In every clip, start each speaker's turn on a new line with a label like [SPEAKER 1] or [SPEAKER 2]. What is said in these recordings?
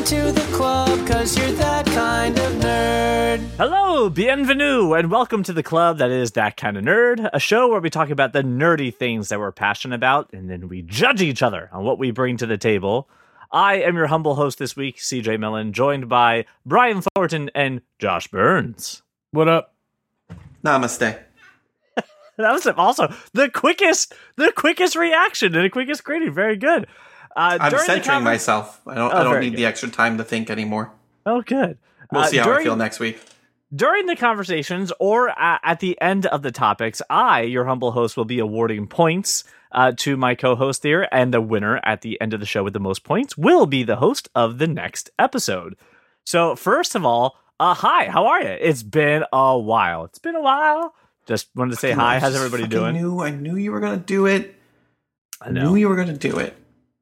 [SPEAKER 1] into the club, 'cause you're that kind of nerd.
[SPEAKER 2] Hello, bienvenue, and welcome to the club that is That Kind of Nerd, a show where we talk about the nerdy things that we're passionate about, and then we judge each other on what we bring to the table. I am your humble host this week, CJ Millen, joined by Brian Thornton and Josh Burns.
[SPEAKER 3] What up?
[SPEAKER 4] Namaste.
[SPEAKER 2] That was also the quickest reaction and the quickest greeting. Very good.
[SPEAKER 4] I'm centering myself. I don't need the extra time to think anymore.
[SPEAKER 2] Oh, good.
[SPEAKER 4] We'll see how I feel next week.
[SPEAKER 2] During the conversations or at the end of the topics, I, your humble host, will be awarding points to my co-host here, and the winner at the end of the show with the most points will be the host of the next episode. So first of all, hi, how are you? It's been a while. Just wanted to say hi. How's everybody doing?
[SPEAKER 4] I knew you were going to do it. I
[SPEAKER 2] know.
[SPEAKER 4] You were going to do it.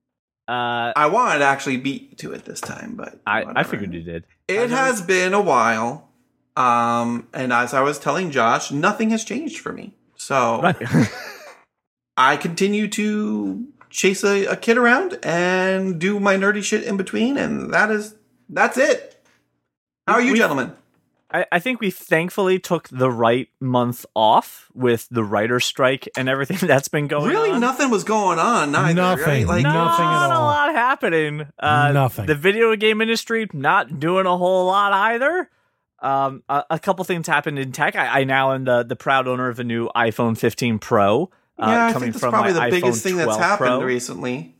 [SPEAKER 4] I wanted to actually beat you to it this time, but
[SPEAKER 2] I figured you did.
[SPEAKER 4] It has been a while. And as I was telling Josh, nothing has changed for me. So
[SPEAKER 2] Right.
[SPEAKER 4] I continue to chase a kid around and do my nerdy shit in between, and that's it. How are you, gentlemen?
[SPEAKER 2] I think we thankfully took the right month off with the writer's strike and everything that's been going on.
[SPEAKER 4] Really, nothing was going on. Either,
[SPEAKER 3] Nothing.
[SPEAKER 4] Right?
[SPEAKER 3] Nothing at
[SPEAKER 2] Not a
[SPEAKER 3] all.
[SPEAKER 2] lot happening.
[SPEAKER 3] Nothing.
[SPEAKER 2] The video game industry not doing a whole lot either. A couple things happened in tech. I now am the proud owner of a new iPhone 15 Pro.
[SPEAKER 4] I
[SPEAKER 2] coming
[SPEAKER 4] think that's
[SPEAKER 2] from
[SPEAKER 4] probably
[SPEAKER 2] my
[SPEAKER 4] the biggest
[SPEAKER 2] iPhone
[SPEAKER 4] thing that's
[SPEAKER 2] 12
[SPEAKER 4] happened
[SPEAKER 2] Pro.
[SPEAKER 4] recently.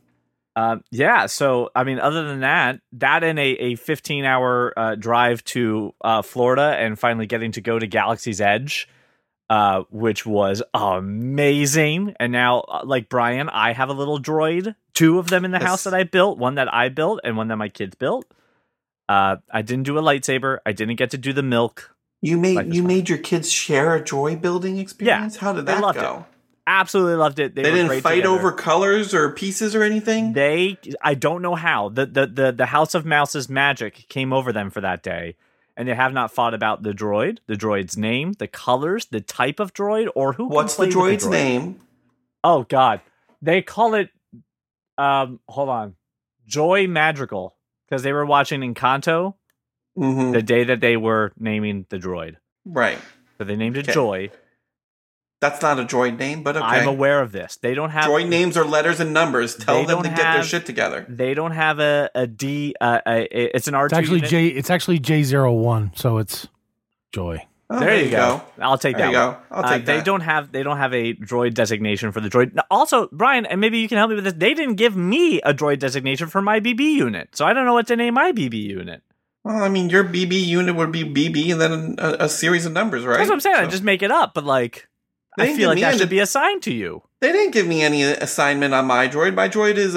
[SPEAKER 2] So, I mean, other than that and a 15-hour drive to Florida and finally getting to go to Galaxy's Edge, which was amazing. And now, like Brian, I have a little droid, 2 of them in the house that I built, one that I built and one that my kids built. I didn't do a lightsaber. I didn't get to do the milk.
[SPEAKER 4] You made your kids share a joy building experience?
[SPEAKER 2] Yeah,
[SPEAKER 4] How did
[SPEAKER 2] they
[SPEAKER 4] that
[SPEAKER 2] loved
[SPEAKER 4] go?
[SPEAKER 2] it. Absolutely loved it.
[SPEAKER 4] They
[SPEAKER 2] were
[SPEAKER 4] didn't
[SPEAKER 2] great
[SPEAKER 4] fight
[SPEAKER 2] together.
[SPEAKER 4] over colors or pieces or anything?
[SPEAKER 2] I don't know how. The House of Mouse's magic came over them for that day, and they have not fought about the droid's name, the colors, the type of droid, or who.
[SPEAKER 4] What's the droid's name?
[SPEAKER 2] Oh God, they call it. Hold on, Joy Madrigal, because they were watching Encanto the day that they were naming the droid.
[SPEAKER 4] Right.
[SPEAKER 2] So they named it Joy.
[SPEAKER 4] That's not a droid name, but okay.
[SPEAKER 2] I'm aware of this. They don't have
[SPEAKER 4] droid names are letters and numbers. Tell them to get their
[SPEAKER 2] have-
[SPEAKER 4] shit together.
[SPEAKER 2] They don't have a D. It's an R2.
[SPEAKER 3] It's actually
[SPEAKER 2] unit.
[SPEAKER 3] It's actually J01, so it's Joy.
[SPEAKER 4] Oh,
[SPEAKER 2] There you go. I'll take
[SPEAKER 4] There
[SPEAKER 2] that.
[SPEAKER 4] you go.
[SPEAKER 2] One.
[SPEAKER 4] I'll take
[SPEAKER 2] They
[SPEAKER 4] that.
[SPEAKER 2] don't have a droid designation for the droid. Now, also, Brian, and maybe you can help me with this. They didn't give me a droid designation for my BB unit, so I don't know what to name my BB unit.
[SPEAKER 4] Well, I mean, your BB unit would be BB and then a series of numbers, right?
[SPEAKER 2] That's what I'm saying. I
[SPEAKER 4] So-
[SPEAKER 2] just make it up, but like,
[SPEAKER 4] They
[SPEAKER 2] I
[SPEAKER 4] didn't
[SPEAKER 2] feel
[SPEAKER 4] give
[SPEAKER 2] like
[SPEAKER 4] me
[SPEAKER 2] that
[SPEAKER 4] any-
[SPEAKER 2] should be assigned to you.
[SPEAKER 4] They didn't give me any assignment on my droid. My droid is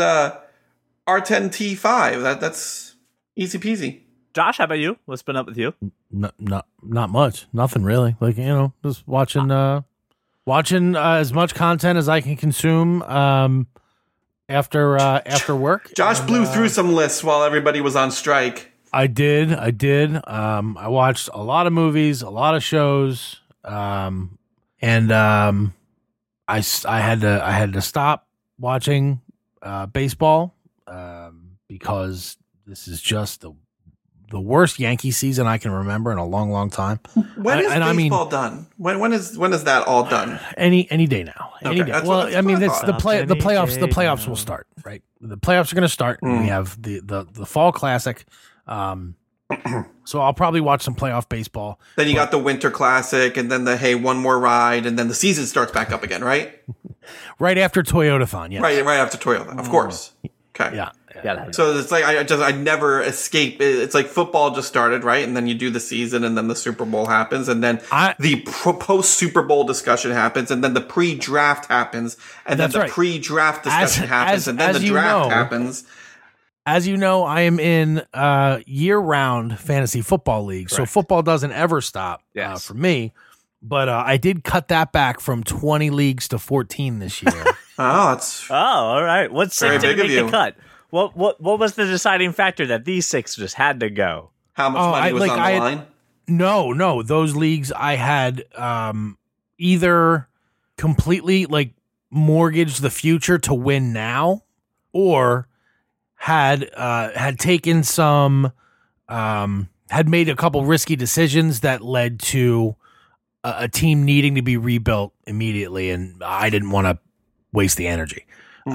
[SPEAKER 4] R10T5. That's easy peasy.
[SPEAKER 2] Josh, how about you? What's been up with you?
[SPEAKER 3] Not much. Nothing really. Like, just watching as much content as I can consume after work.
[SPEAKER 4] Josh blew through some lists while everybody was on strike.
[SPEAKER 3] I did. I watched a lot of movies, a lot of shows, and I had to stop watching baseball because this is just the worst Yankee season I can remember in a long, long time.
[SPEAKER 4] When is
[SPEAKER 3] I mean,
[SPEAKER 4] baseball done? When is that all done?
[SPEAKER 3] Any day now. Any
[SPEAKER 4] Okay,
[SPEAKER 3] day.
[SPEAKER 4] that's
[SPEAKER 3] Well,
[SPEAKER 4] what
[SPEAKER 3] I mean,
[SPEAKER 4] I
[SPEAKER 3] it's
[SPEAKER 4] thought.
[SPEAKER 3] the playoffs. The
[SPEAKER 2] Any
[SPEAKER 3] playoffs
[SPEAKER 2] day
[SPEAKER 3] will
[SPEAKER 2] now.
[SPEAKER 3] start, right? The playoffs are going to start. And we have the fall classic. So I'll probably watch some playoff baseball.
[SPEAKER 4] Then you got the Winter Classic, and then the hey, one more ride, and then the season starts back up again, right?
[SPEAKER 3] Right after Toyotathon, yes.
[SPEAKER 4] Right after Toyota, of course. Okay.
[SPEAKER 3] Yeah.
[SPEAKER 4] So it's like I never escape. It's like football just started, right? And then you do the season, and then the Super Bowl happens, and then the post Super Bowl discussion happens, and then the pre-draft happens, and then
[SPEAKER 3] That's
[SPEAKER 4] the
[SPEAKER 3] right.
[SPEAKER 4] pre-draft discussion happens, and then the
[SPEAKER 3] you
[SPEAKER 4] draft
[SPEAKER 3] know-
[SPEAKER 4] happens.
[SPEAKER 3] As you know, I am in year-round fantasy football league, so football doesn't ever stop
[SPEAKER 2] Yes.
[SPEAKER 3] for me. But I did cut that back from 20 leagues to 14 this year.
[SPEAKER 4] Oh, that's
[SPEAKER 2] Oh, all right. What
[SPEAKER 4] Very
[SPEAKER 2] six didn't
[SPEAKER 4] big of
[SPEAKER 2] make the
[SPEAKER 4] you.
[SPEAKER 2] cut? What was the deciding factor that these 6 just had to go?
[SPEAKER 4] how much money was on the line.
[SPEAKER 3] No, those leagues I had either completely like mortgaged the future to win now, or had taken some, had made a couple risky decisions that led to a team needing to be rebuilt immediately, and I didn't want to waste the energy.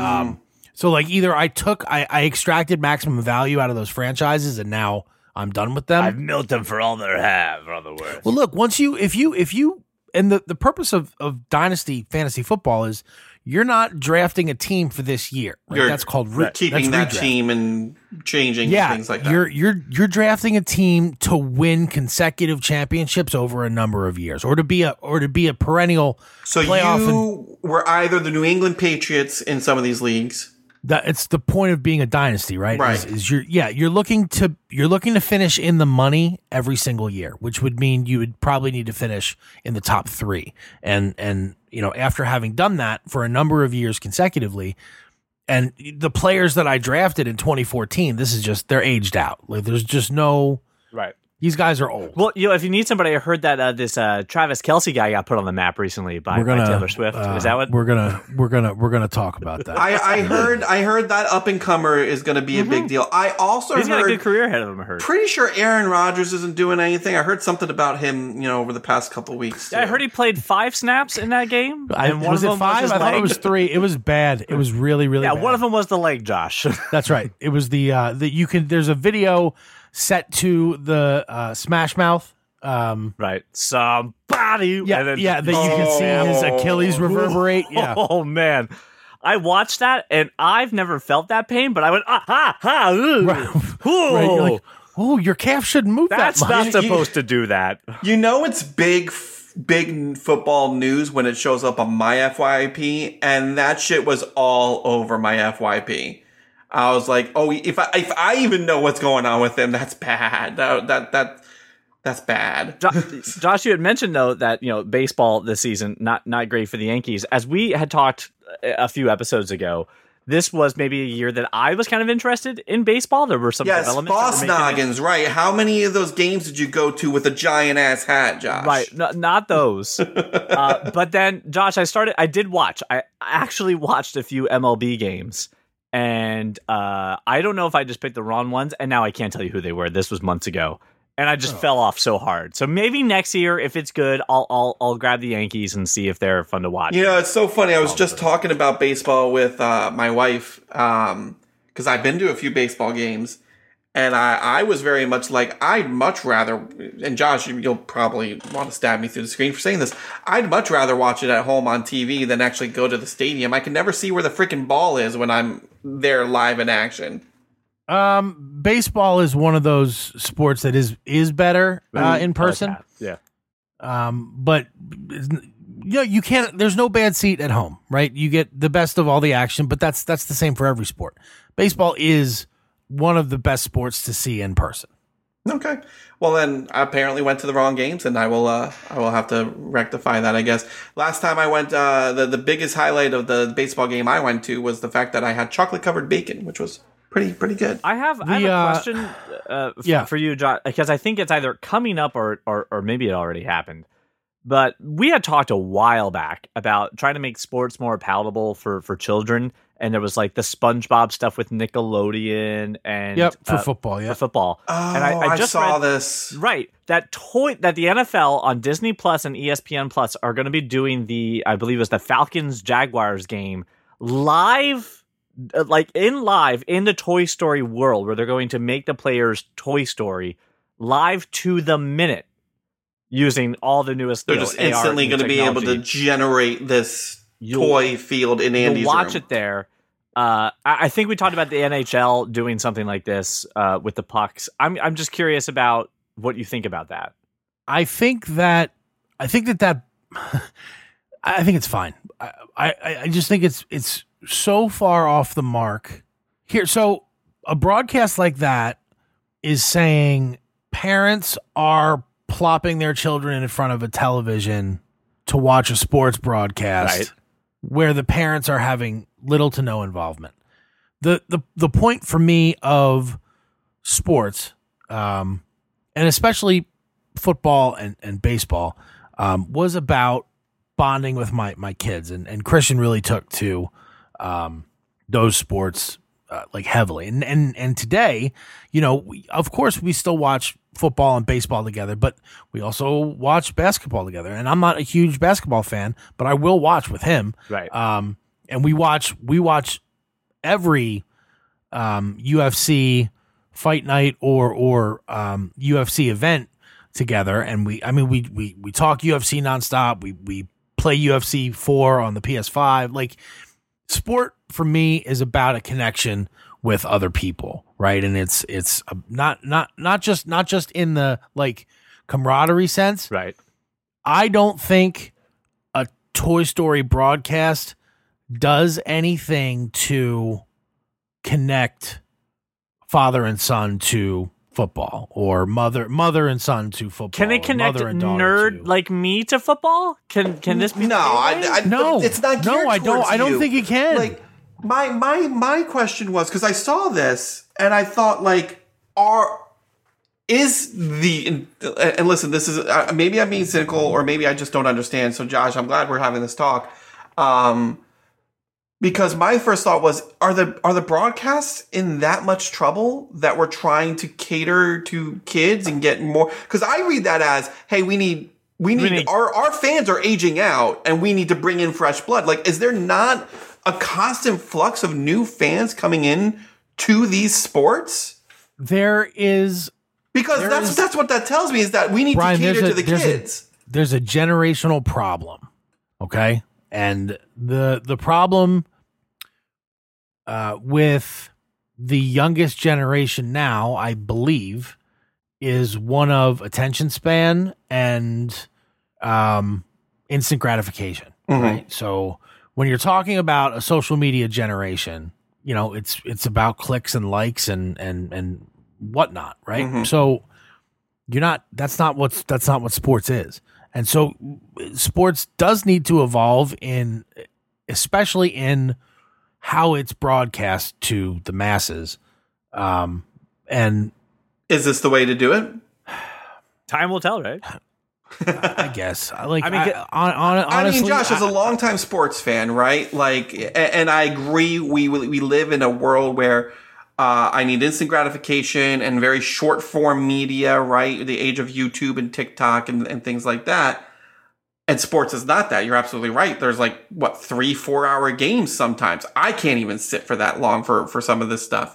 [SPEAKER 3] So like either I extracted maximum value out of those franchises, and now I'm done with them.
[SPEAKER 2] I've milked them for all they have, in other words.
[SPEAKER 3] Well, look, once if you, and the purpose of Dynasty Fantasy Football is you're not drafting a team for this year. Right? That's called
[SPEAKER 4] keeping that team and changing things like that.
[SPEAKER 3] You're drafting a team to win consecutive championships over a number of years, or to be a perennial. So playoff
[SPEAKER 4] you were either the New England Patriots in some of these leagues.
[SPEAKER 3] It's the point of being a dynasty, right?
[SPEAKER 4] Right.
[SPEAKER 3] You're looking to finish in the money every single year, which would mean you would probably need to finish in the top 3. And after having done that for a number of years consecutively, and the players that I drafted in 2014, they're aged out. Like there's just no
[SPEAKER 2] right.
[SPEAKER 3] These guys are old.
[SPEAKER 2] Well, if you need somebody, I heard that this Travis Kelce guy got put on the map recently by Taylor Swift. Is that what
[SPEAKER 3] we're gonna talk about that?
[SPEAKER 4] I heard that up and comer is going to be a big deal. I also
[SPEAKER 2] he's got a good career ahead of him.
[SPEAKER 4] Pretty sure Aaron Rodgers isn't doing anything. I heard something about him, over the past couple of weeks.
[SPEAKER 2] Yeah, I heard he played 5 snaps in that game. And
[SPEAKER 3] was it 5? I thought it was 3. It was bad. It was really bad.
[SPEAKER 2] One of them was the leg, Josh.
[SPEAKER 3] That's right. It was there's a video set to the Smash Mouth.
[SPEAKER 2] Right. Somebody.
[SPEAKER 3] That you can see his Achilles reverberate. Yeah.
[SPEAKER 2] Oh, man. I watched that, and I've never felt that pain, but I went, ooh.
[SPEAKER 3] Right. You're like, your calf shouldn't move
[SPEAKER 2] That's
[SPEAKER 3] that much.
[SPEAKER 2] That's not supposed to do that.
[SPEAKER 4] It's big football news when it shows up on my FYP, and that shit was all over my FYP. I was like, if I even know what's going on with him, that's bad. That's bad.
[SPEAKER 2] Josh, you had mentioned though that baseball this season not great for the Yankees. As we had talked a few episodes ago, this was maybe a year that I was kind of interested in baseball. There were some developments.
[SPEAKER 4] Boss Noggins, right? How many of those games did you go to with a giant ass hat, Josh?
[SPEAKER 2] Right, not those. But then, Josh, I actually watched a few MLB games. And I don't know if I just picked the wrong ones, and now I can't tell you who they were. This was months ago, and I just fell off so hard. So maybe next year, if it's good, I'll grab the Yankees and see if they're fun to watch.
[SPEAKER 4] It's so funny. I was just talking about baseball with my wife because I've been to a few baseball games, and I was very much like, I'd much rather, and Josh, you'll probably want to stab me through the screen for saying this, I'd much rather watch it at home on TV than actually go to the stadium. I can never see where the freaking ball is when I'm there live in action.
[SPEAKER 3] Baseball is one of those sports that is better in person.
[SPEAKER 2] Yeah.
[SPEAKER 3] But you can't, there's no bad seat at home, right? You get the best of all the action, but that's the same for every sport. Baseball is one of the best sports to see in person.
[SPEAKER 4] Okay. Well, then I apparently went to the wrong games, and I will have to rectify that, I guess. Last time I went, the biggest highlight of the baseball game I went to was the fact that I had chocolate covered bacon, which was pretty good.
[SPEAKER 2] I have a question for you, John, because I think it's either coming up or maybe it already happened. But we had talked a while back about trying to make sports more palatable for children. And there was like the SpongeBob stuff with Nickelodeon and
[SPEAKER 3] for football.
[SPEAKER 2] For football.
[SPEAKER 4] Oh,
[SPEAKER 2] and I just
[SPEAKER 4] saw
[SPEAKER 2] read,
[SPEAKER 4] this.
[SPEAKER 2] Right. That the NFL on Disney Plus and ESPN Plus are going to be doing I believe it was the Falcons Jaguars game live, in the Toy Story world, where they're going to make the players Toy Story live to the minute using all the newest.
[SPEAKER 4] They're just instantly going to be able to generate this toy field in Andy's room.
[SPEAKER 2] Watch it there. I think we talked about the NHL doing something like this with the pucks. I'm just curious about what you think about that.
[SPEAKER 3] I think it's fine. I just think it's so far off the mark here. So a broadcast like that is saying parents are plopping their children in front of a television to watch a sports broadcast.
[SPEAKER 2] Right.
[SPEAKER 3] Where the parents are having little to no involvement. The point for me of sports, and especially football and baseball, was about bonding with my kids, and Christian really took to those sports like heavily. And today, of course we still watch football and baseball together, but we also watch basketball together. And I'm not a huge basketball fan, but I will watch with him.
[SPEAKER 2] Right.
[SPEAKER 3] And we watch every UFC fight night or UFC event together. And we talk UFC nonstop. We play UFC 4 on the PS5. Like, sport for me is about a connection with other people, right? And it's not just in the like camaraderie sense,
[SPEAKER 2] right?
[SPEAKER 3] I don't think a Toy Story broadcast does anything to connect father and son to football, or mother and son to football.
[SPEAKER 2] Can it connect a nerd like me to football? Can this be?
[SPEAKER 4] No, it's not.
[SPEAKER 3] No, I don't think it can.
[SPEAKER 4] Like, my question was, because I saw this and I thought, like, and listen, this is maybe I'm being cynical, or maybe I just don't understand. So Josh, I'm glad we're having this talk. Because my first thought was, are the broadcasts in that much trouble that we're trying to cater to kids and get more? Because I read that as, hey, we need our fans are aging out and we need to bring in fresh blood. Like, is there not a constant flux of new fans coming in to these sports?
[SPEAKER 3] There is,
[SPEAKER 4] because that's what that tells me, is that we need to cater to the kids.
[SPEAKER 3] There's a generational problem, okay, and the problem with the youngest generation now, I believe, is one of attention span and instant gratification, right? So when you're talking about a social media generation, it's about clicks and likes and whatnot, right? So that's not what sports is. And so sports does need to evolve especially in how it's broadcast to the masses. And
[SPEAKER 4] is this the way to do it?
[SPEAKER 2] Time will tell, right?
[SPEAKER 3] I guess. Honestly,
[SPEAKER 4] I mean, Josh, as a longtime sports fan, right? Like, and I agree. We live in a world where I need instant gratification and very short form media, right? The age of YouTube and TikTok and things like that. And sports is not that. You're absolutely right. There's 3-4 hour games sometimes. I can't even sit for that long for some of this stuff.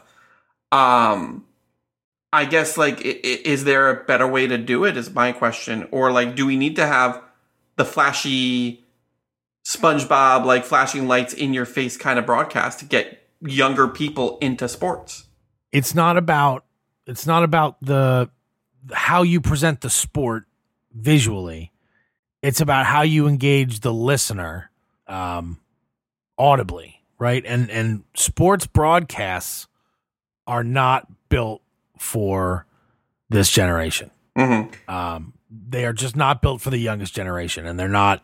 [SPEAKER 4] I guess, is there a better way to do it is my question. Or, do we need to have the flashy SpongeBob, flashing lights in your face kind of broadcast to get younger people into sports?
[SPEAKER 3] It's not about the how you present the sport visually. It's about how you engage the listener audibly, right? And sports broadcasts are not built for this generation. They are just not built for the youngest generation, and they're not.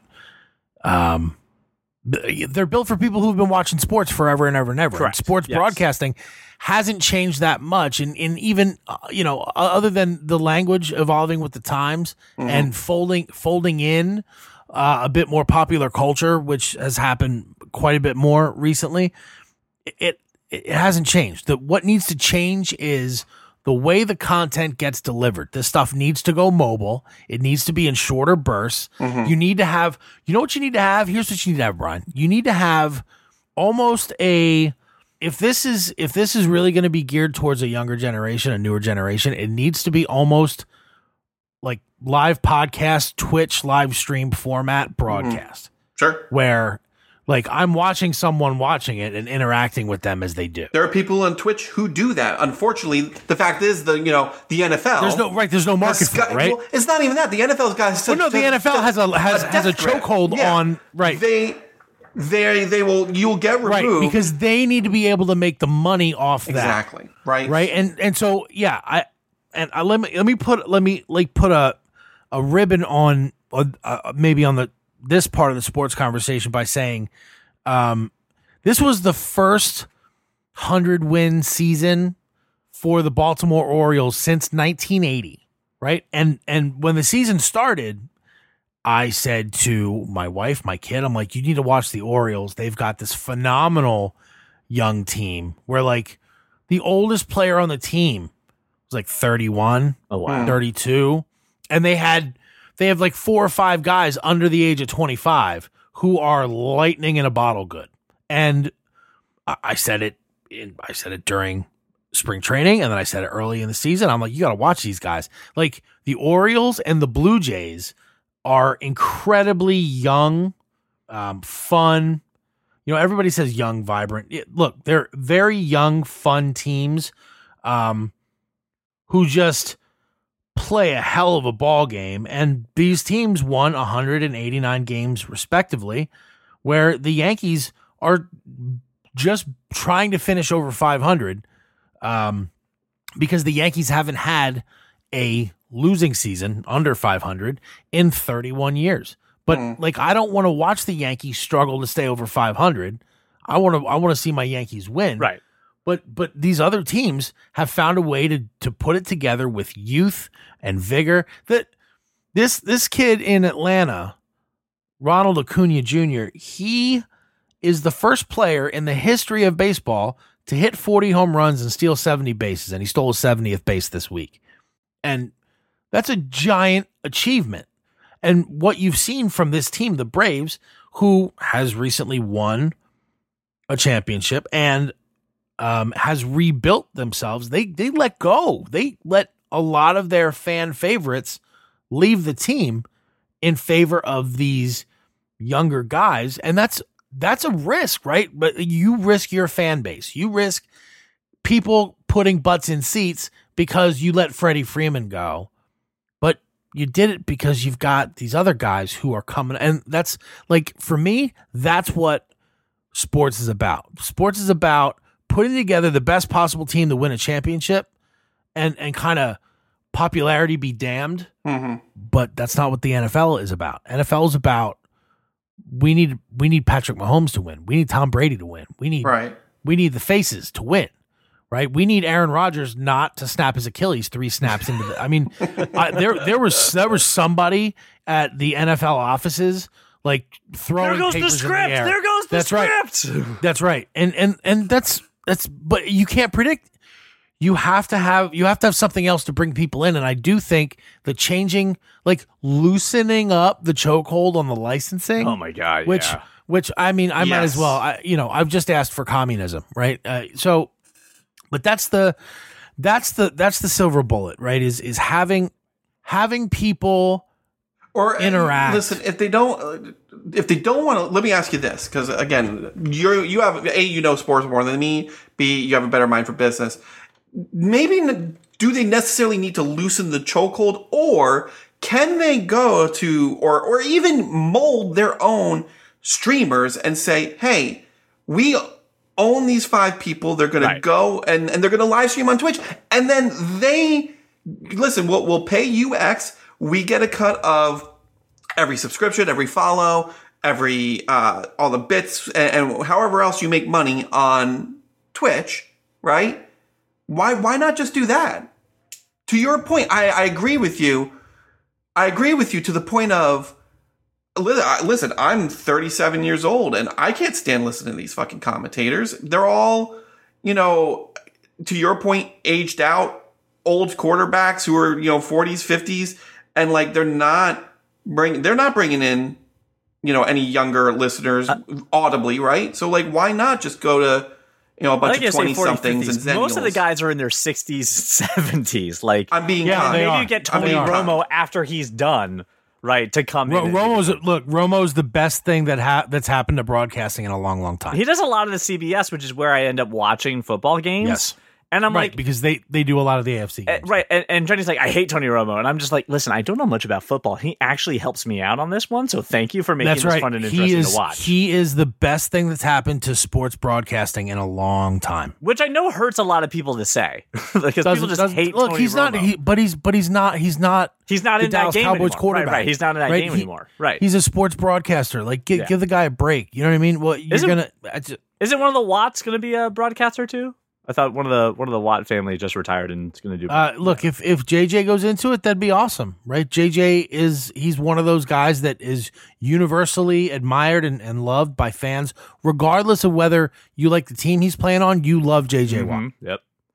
[SPEAKER 3] They're built for people who've been watching sports forever and ever and ever.
[SPEAKER 2] Correct.
[SPEAKER 3] And sports broadcasting hasn't changed that much, and even other than the language evolving with the times and folding in a bit more popular culture, which has happened quite a bit more recently. It hasn't changed. What needs to change is the way the content gets delivered. This stuff needs to go mobile. It needs to be in shorter bursts. You need to have, what you need to have? Here's what you need to have, Brian. You need to have almost if this is really going to be geared towards a younger generation, a newer generation, it needs to be almost like live podcast, Twitch live stream format broadcast.
[SPEAKER 4] Sure.
[SPEAKER 3] Where I'm watching someone watching it and interacting with them as they do.
[SPEAKER 4] There are people on Twitch who do that. Unfortunately, the fact is the NFL.
[SPEAKER 3] There's no market for it, right?
[SPEAKER 4] Well, it's not even that. The NFL's got
[SPEAKER 3] the NFL has a chokehold on, right.
[SPEAKER 4] You'll get removed.
[SPEAKER 3] Right, because they need to be able to make the money off that.
[SPEAKER 4] Exactly. Right.
[SPEAKER 3] Right. And so let me put a ribbon on maybe on this part of the sports conversation by saying this was the first 100-win season for the Baltimore Orioles since 1980, right? And when the season started, I said to my wife, my kid, I'm like, you need to watch the Orioles. They've got this phenomenal young team where The oldest player on the team was like 31, 32, and they have like 4 or 5 guys under the age of 25 who are lightning in a bottle good. And I said it during spring training, and then I said it early in the season. I'm like, you got to watch these guys. Like the Orioles and the Blue Jays are incredibly young, fun. You know, everybody says young, vibrant. Look, they're very young, fun teams who just play a hell of a ball game. And these teams won 189 games respectively, where the Yankees are just trying to finish over 500 because the Yankees haven't had a losing season under 500 in 31 years. But like, I don't want to watch the Yankees struggle to stay over 500. I want to see my Yankees win.
[SPEAKER 2] Right.
[SPEAKER 3] But these other teams have found a way to put it together with youth and vigor. That this kid in Atlanta, Ronald Acuna Jr., he is the first player in the history of baseball to hit 40 home runs and steal 70 bases, and he stole his 70th base this week. And that's a giant achievement. And what you've seen from this team, the Braves, who has recently won a championship and has rebuilt themselves, they let go. They let a lot of their fan favorites leave the team in favor of these younger guys. And that's a risk, right? But you risk your fan base. You risk people putting butts in seats because you let Freddie Freeman go. But you did it because you've got these other guys who are coming. And that's like, for me, that's what sports is about. Sports is about putting together the best possible team to win a championship and kind of popularity be damned. Mm-hmm. But that's not what the NFL is about. NFL is about, we need Patrick Mahomes to win. We need Tom Brady to win. We need the faces to win. Right, we need Aaron Rodgers not to snap his Achilles 3 snaps into the. I mean, there was somebody at the NFL offices like throwing papers in the air.
[SPEAKER 2] There goes the script.
[SPEAKER 3] That's right, and that's. But you can't predict. You have to have something else to bring people in, and I do think the changing, like loosening up the chokehold on the licensing.
[SPEAKER 2] Oh my God!
[SPEAKER 3] Which I mean, I might as well. I've just asked for communism, right? But that's the silver bullet, right? Is having people or interact.
[SPEAKER 4] Listen, if they don't want to, let me ask you this, because again, you have A, sports more than me. B, you have a better mind for business. Maybe do they necessarily need to loosen the chokehold, or can they go to or even mold their own streamers and say, hey, we own these 5 people. They're going to go and they're going to live stream on Twitch. And then we'll pay you X. We get a cut of every subscription, every follow, every, all the bits and however else you make money on Twitch, right? Why not just do that? To your point, I agree with you. I agree with you to the point of, listen, I'm 37 years old and I can't stand listening to these fucking commentators. They're all, to your point, aged out, old quarterbacks who are, 40s, 50s. And like, they're not bringing in, any younger listeners audibly, right? So like, why not just go to, a bunch of 20 somethings and Zennials?
[SPEAKER 2] Most of the guys are in their 60s, 70s. Like,
[SPEAKER 4] I'm being
[SPEAKER 2] maybe you get Tony Romo after he's done. Right, to come in.
[SPEAKER 3] Romo's the best thing that's happened to broadcasting in a long, long time.
[SPEAKER 2] He does a lot of the CBS, which is where I end up watching football games.
[SPEAKER 3] Yes.
[SPEAKER 2] And I'm like,
[SPEAKER 3] because they do a lot of the AFC games.
[SPEAKER 2] Right. And Jenny's like, I hate Tony Romo. And I'm just like, listen, I don't know much about football. He actually helps me out on this one. So thank you for making this fun and interesting to watch.
[SPEAKER 3] He is the best thing that's happened to sports broadcasting in a long time.
[SPEAKER 2] Which I know hurts a lot of people to say. Because people just hate Tony Romo.
[SPEAKER 3] He's not
[SPEAKER 2] He's not
[SPEAKER 3] the
[SPEAKER 2] in
[SPEAKER 3] Dallas
[SPEAKER 2] that game
[SPEAKER 3] Cowboys
[SPEAKER 2] anymore.
[SPEAKER 3] quarterback.
[SPEAKER 2] Right. He's not in that game anymore. Right.
[SPEAKER 3] He's a sports broadcaster. Like, give the guy a break. You know what I mean? Well,
[SPEAKER 2] Isn't one of the Watts going to be a broadcaster too? I thought one of the Watt family just retired and is going to do.
[SPEAKER 3] Look, if JJ goes into it, that'd be awesome, right? He's one of those guys that is universally admired and loved by fans, regardless of whether you like the team he's playing on. You love JJ Watt.
[SPEAKER 2] Yep.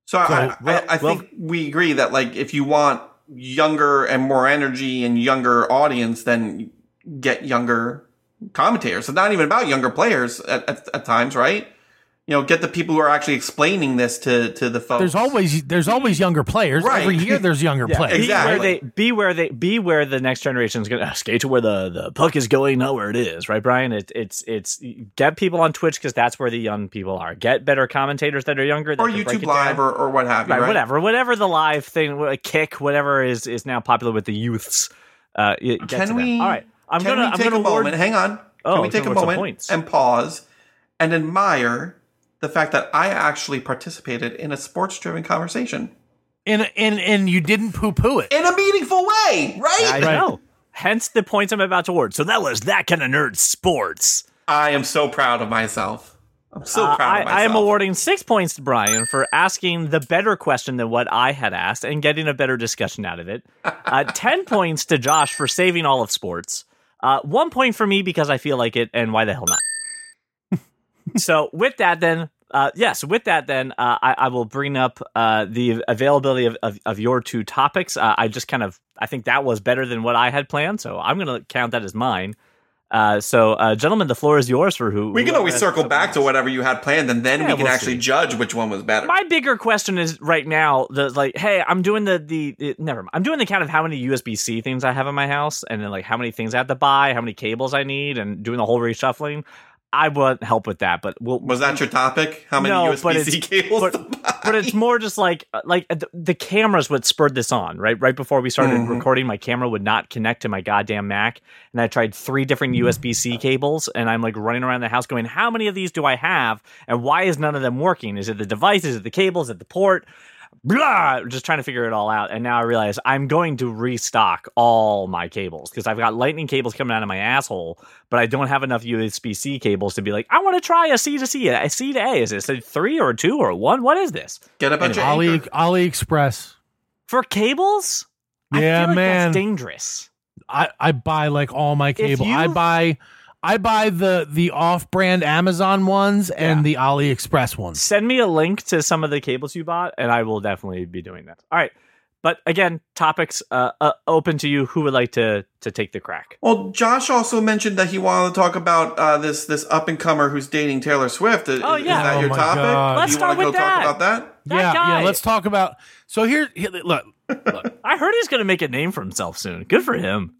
[SPEAKER 4] I think we agree that like if you want younger and more energy and younger audience, then get younger commentators. It's not even about younger players at times, right? You know, get the people who are actually explaining this to the folks.
[SPEAKER 3] There's always younger players.
[SPEAKER 4] Right.
[SPEAKER 3] Every year there's younger players.
[SPEAKER 4] Exactly.
[SPEAKER 2] Be where the next generation is going to skate to where the puck is going, not where it is, right, Brian? It's get people on Twitch because that's where the young people are. Get better commentators that are younger, that
[SPEAKER 4] or YouTube Live or what have you, right?
[SPEAKER 2] Whatever the live thing, Kick, whatever is now popular with the youths. All right, I'm gonna
[SPEAKER 4] take a moment. Hang on. Can we take a moment and pause and admire the fact that I actually participated in a sports-driven conversation.
[SPEAKER 3] And you didn't poo-poo it.
[SPEAKER 4] In a meaningful way, right?
[SPEAKER 2] I know. Hence the points I'm about to award. So that was That Kind of Nerd Sports.
[SPEAKER 4] I am so proud of myself. I'm so proud of myself.
[SPEAKER 2] I am awarding 6 points to Brian for asking the better question than what I had asked and getting a better discussion out of it. 10 points to Josh for saving all of sports. 1 point for me because I feel like it, and why the hell not? So with that, then, I will bring up the availability of your two topics. I think that was better than what I had planned, so I'm going to count that as mine. Gentlemen, the floor is yours for who.
[SPEAKER 4] We can always circle back to whatever you had planned, and then we can actually judge which one was better.
[SPEAKER 2] My bigger question is right now, hey, I'm doing I'm doing the count of how many USB-C things I have in my house, and then like how many things I have to buy, how many cables I need, and doing the whole reshuffling. I won't help with that, but
[SPEAKER 4] was that your topic? How many USB-C cables?
[SPEAKER 2] But it's more just like the camera's what spurred this on, right? Right before we started recording, my camera would not connect to my goddamn Mac, and I tried 3 different USB-C cables, and I'm like running around the house going, how many of these do I have, and why is none of them working? Is it the device? Is it the cable? Is it the port? Blah, just trying to figure it all out, and now I realize I'm going to restock all my cables because I've got lightning cables coming out of my asshole, but I don't have enough USB-C cables to be like, I want to try a C to C, a C to A. Is this a 3 or a 2 or a 1? What is this?
[SPEAKER 4] Get a bunch of
[SPEAKER 3] AliExpress
[SPEAKER 2] for cables.
[SPEAKER 3] Yeah,
[SPEAKER 2] I feel like
[SPEAKER 3] man,
[SPEAKER 2] that's dangerous.
[SPEAKER 3] I buy like all my cable. I buy the off-brand Amazon ones and the AliExpress ones.
[SPEAKER 2] Send me a link to some of the cables you bought, and I will definitely be doing that. All right. But again, topics open to you. Who would like to take the crack?
[SPEAKER 4] Well, Josh also mentioned that he wanted to talk about this up-and-comer who's dating Taylor Swift. Is that your topic?
[SPEAKER 3] God.
[SPEAKER 2] Let's start with that.
[SPEAKER 4] Talk about that?
[SPEAKER 3] Yeah, let's talk about... So here look.
[SPEAKER 2] I heard he's going to make a name for himself soon. Good for him.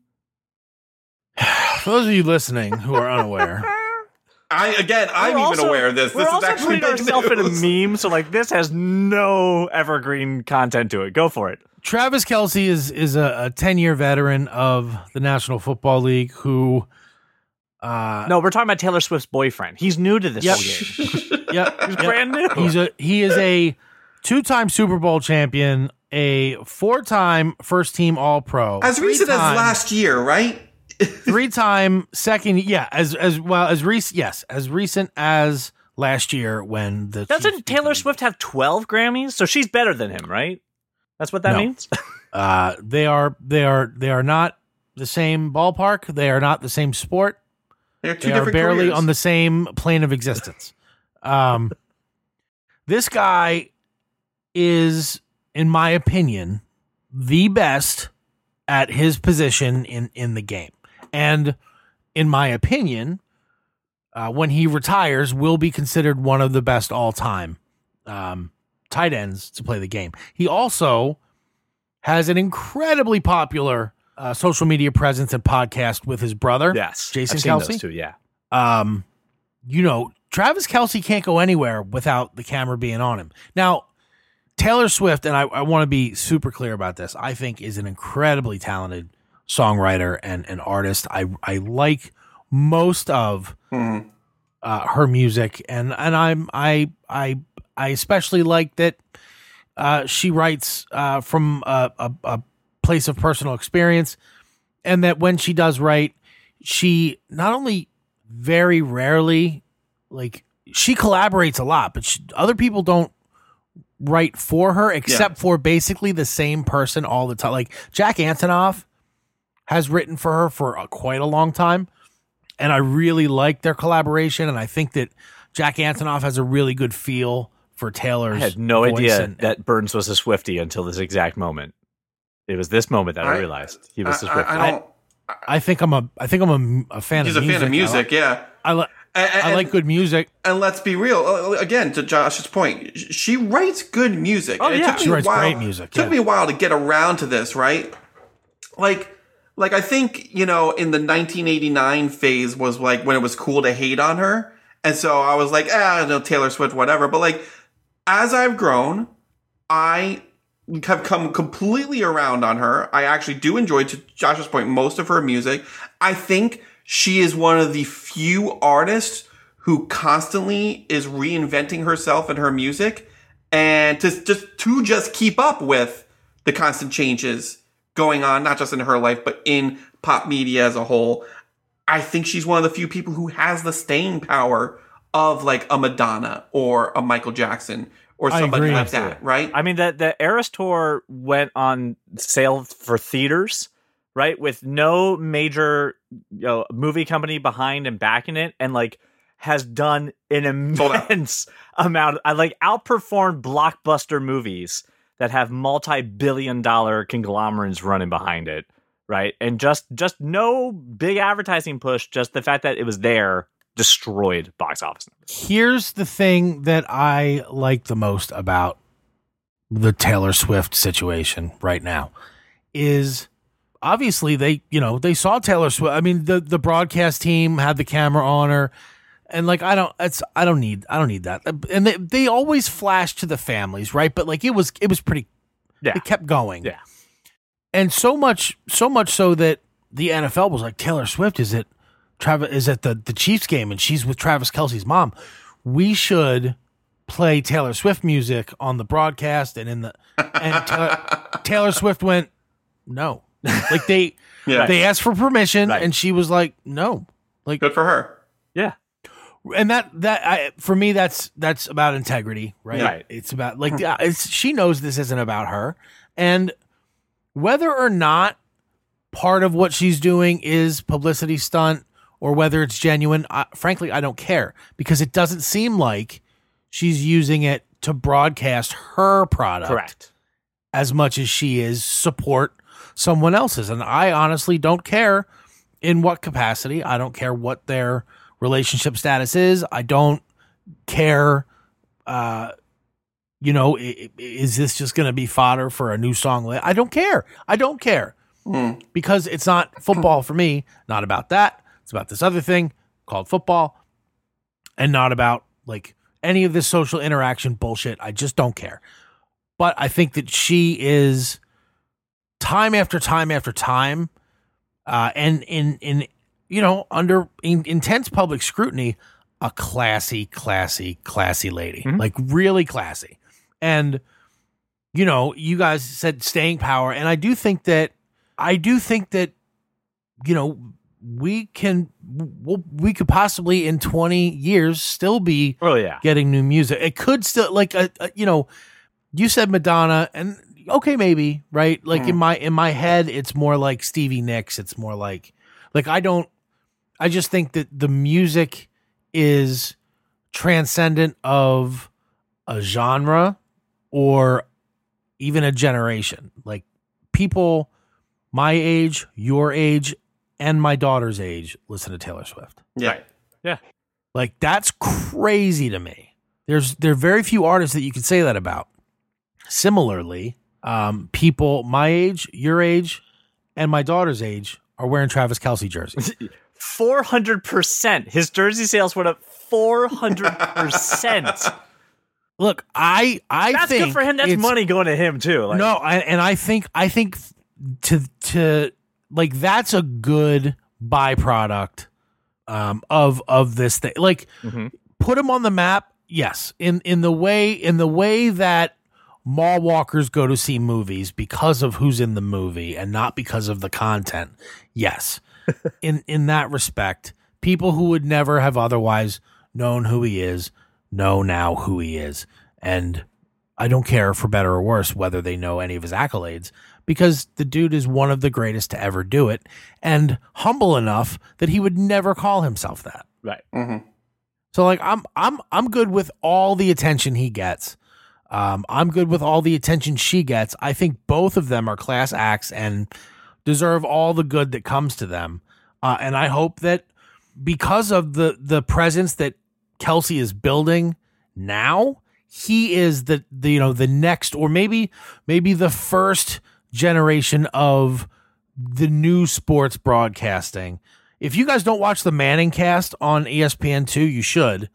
[SPEAKER 3] For those of you listening who are unaware,
[SPEAKER 4] I'm even aware of this.
[SPEAKER 2] We're
[SPEAKER 4] This is
[SPEAKER 2] also
[SPEAKER 4] actually
[SPEAKER 2] putting ourselves in a meme, so like this has no evergreen content to it. Go for it.
[SPEAKER 3] Travis Kelce is a 10-year veteran of the National Football League who...
[SPEAKER 2] no, we're talking about Taylor Swift's boyfriend. He's new to this whole game. He's brand new.
[SPEAKER 3] He is a 2-time Super Bowl champion, a 4-time first-team All-Pro.
[SPEAKER 4] As recent as last year, right?
[SPEAKER 3] 3-time second, as recent as last year when the
[SPEAKER 2] doesn't Taylor Swift have 12 Grammys? So she's better than him, right? That's what that means.
[SPEAKER 3] They are not the same ballpark. They are not the same sport.
[SPEAKER 4] They
[SPEAKER 3] are barely
[SPEAKER 4] careers.
[SPEAKER 3] on the same plane of existence. This guy is, in my opinion, the best at his position in the game. And in my opinion, when he retires, will be considered one of the best all-time tight ends to play the game. He also has an incredibly popular social media presence and podcast with his brother, Jason Kelce.
[SPEAKER 2] Those two, yeah.
[SPEAKER 3] Travis Kelce can't go anywhere without the camera being on him. Now, Taylor Swift, and I want to be super clear about this, I think is an incredibly talented songwriter and an artist. I like most of her music, and I especially like that she writes from a place of personal experience, and that when she does write, she not only very rarely, like, she collaborates a lot, but other people don't write for her except for basically the same person all the time. Like Jack Antonoff has written for her for quite a long time, and I really like their collaboration, and I think that Jack Antonoff has a really good feel for Taylor's.
[SPEAKER 2] I had no
[SPEAKER 3] voice
[SPEAKER 2] idea that Burns was a Swiftie until this exact moment. It was this moment that I realized he was a Swiftie.
[SPEAKER 3] I think I'm a fan of music.
[SPEAKER 4] He's a fan of music, yeah.
[SPEAKER 3] I like good music.
[SPEAKER 4] And let's be real. Again, to Josh's point, she writes good music.
[SPEAKER 2] Oh, yeah.
[SPEAKER 3] She writes great music.
[SPEAKER 4] It took me a while to get around to this, right? Like I think, in the 1989 phase was like when it was cool to hate on her. And so I was like, Taylor Swift, whatever. But like, as I've grown, I have come completely around on her. I actually do enjoy, to Josh's point, most of her music. I think she is one of the few artists who constantly is reinventing herself and her music, and to just keep up with the constant changes going on, not just in her life, but in pop media as a whole. I think she's one of the few people who has the staying power of like a Madonna or a Michael Jackson or somebody like that, right?
[SPEAKER 2] I mean, the Eras Tour went on sale for theaters, right, with no major movie company behind and backing it, and like has done an immense amount. I like outperformed blockbuster movies that have multi-billion-dollar conglomerates running behind it, right? And just no big advertising push, just the fact that it was there destroyed box office numbers.
[SPEAKER 3] Here's the thing that I like the most about the Taylor Swift situation right now is obviously they saw Taylor Swift. I mean, the broadcast team had the camera on her, and like I don't need that. And they always flash to the families, right? But like it was pretty. Yeah. It kept going.
[SPEAKER 2] Yeah.
[SPEAKER 3] And so much so that the NFL was like, Taylor Swift is at the Chiefs game and she's with Travis Kelce's mom. We should play Taylor Swift music on the broadcast and Taylor Swift went, no. Like they asked for permission and she was like, no. Like,
[SPEAKER 4] good for her.
[SPEAKER 2] Yeah.
[SPEAKER 3] And for me, that's about integrity, right?
[SPEAKER 2] Right.
[SPEAKER 3] It's about like, she knows this isn't about her. And whether or not part of what she's doing is publicity stunt or whether it's genuine, frankly, I don't care, because it doesn't seem like she's using it to broadcast her product.
[SPEAKER 2] Correct.
[SPEAKER 3] As much as she is support someone else's. And I honestly don't care in what capacity. I don't care what their relationship status is. I don't care, is this just going to be fodder for a new song? I don't care. Because it's not football for me. Not about that. It's about this other thing called football, and not about like any of this social interaction bullshit. I just don't care. But I think that she is time after time after time, and under intense public scrutiny, a classy lady, like really classy. And, you guys said staying power. And I do think that, we could possibly in 20 years still be getting new music. It could still you said Madonna, and okay, maybe, right? Like in my head, it's more like Stevie Nicks. It's more like I just think that the music is transcendent of a genre or even a generation. Like people my age, your age, and my daughter's age listen to Taylor Swift.
[SPEAKER 4] Yeah.
[SPEAKER 2] Right. Yeah.
[SPEAKER 3] Like that's crazy to me. There are very few artists that you can say that about. Similarly, people my age, your age, and my daughter's age are wearing Travis Kelce jerseys.
[SPEAKER 2] 400%. His jersey sales went up 400%.
[SPEAKER 3] Look, I
[SPEAKER 2] that's
[SPEAKER 3] think
[SPEAKER 2] good for him. That's money going to him too. Like,
[SPEAKER 3] no, I think to like that's a good byproduct of this thing. Like put him on the map. Yes, in the way that mall walkers go to see movies because of who's in the movie and not because of the content. Yes. In that respect, people who would never have otherwise known who he is know now who he is. And I don't care, for better or worse, whether they know any of his accolades, because the dude is one of the greatest to ever do it, and humble enough that he would never call himself that.
[SPEAKER 2] Right.
[SPEAKER 3] So like I'm good with all the attention he gets. I'm good with all the attention she gets. I think both of them are class acts and deserve all the good that comes to them. And I hope that because of the presence that Kelsey is building now, he is the next, or maybe the first generation of the new sports broadcasting. If you guys don't watch the Manning cast on ESPN2, you should.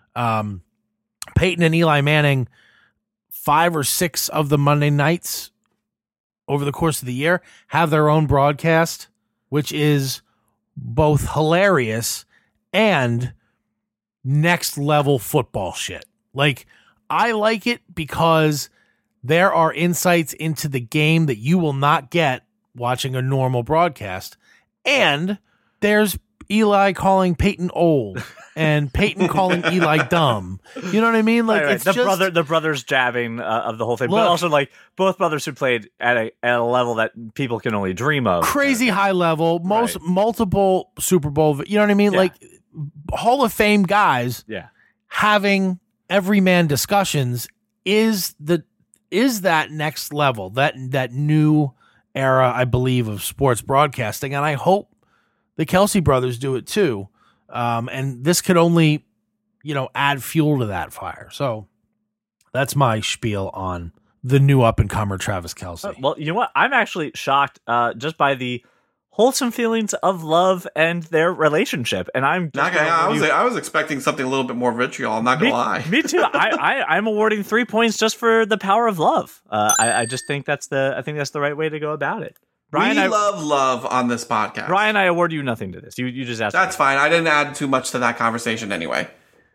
[SPEAKER 3] Peyton and Eli Manning, 5 or 6 of the Monday nights over the course of the year, have their own broadcast, which is both hilarious and next level football shit. Like, I like it because there are insights into the game that you will not get watching a normal broadcast. And there's Eli calling Peyton old and Peyton calling Eli dumb. You know what I mean? Like,
[SPEAKER 2] right.
[SPEAKER 3] It's
[SPEAKER 2] the brothers jabbing of the whole thing, but also like both brothers who played at a level that people can only dream of.
[SPEAKER 3] Crazy high level, multiple Super Bowl. You know what I mean?
[SPEAKER 2] Yeah.
[SPEAKER 3] Like Hall of Fame guys.
[SPEAKER 2] Yeah.
[SPEAKER 3] Having everyman discussions is that next level, that new era, I believe, of sports broadcasting, and I hope the Kelsey brothers do it too. And this could only, add fuel to that fire. So that's my spiel on the new up and comer Travis Kelce.
[SPEAKER 2] Well, you know what? I'm actually shocked just by the wholesome feelings of love and their relationship, and I'm just
[SPEAKER 4] I was expecting something a little bit more vitriol. I'm not gonna lie.
[SPEAKER 2] Me too. I'm awarding 3 points just for the power of love. I just think that's the right way to go about it. Brian,
[SPEAKER 4] we love on this podcast.
[SPEAKER 2] Brian, I award you nothing to this. You just asked.
[SPEAKER 4] That's fine. I didn't add too much to that conversation anyway.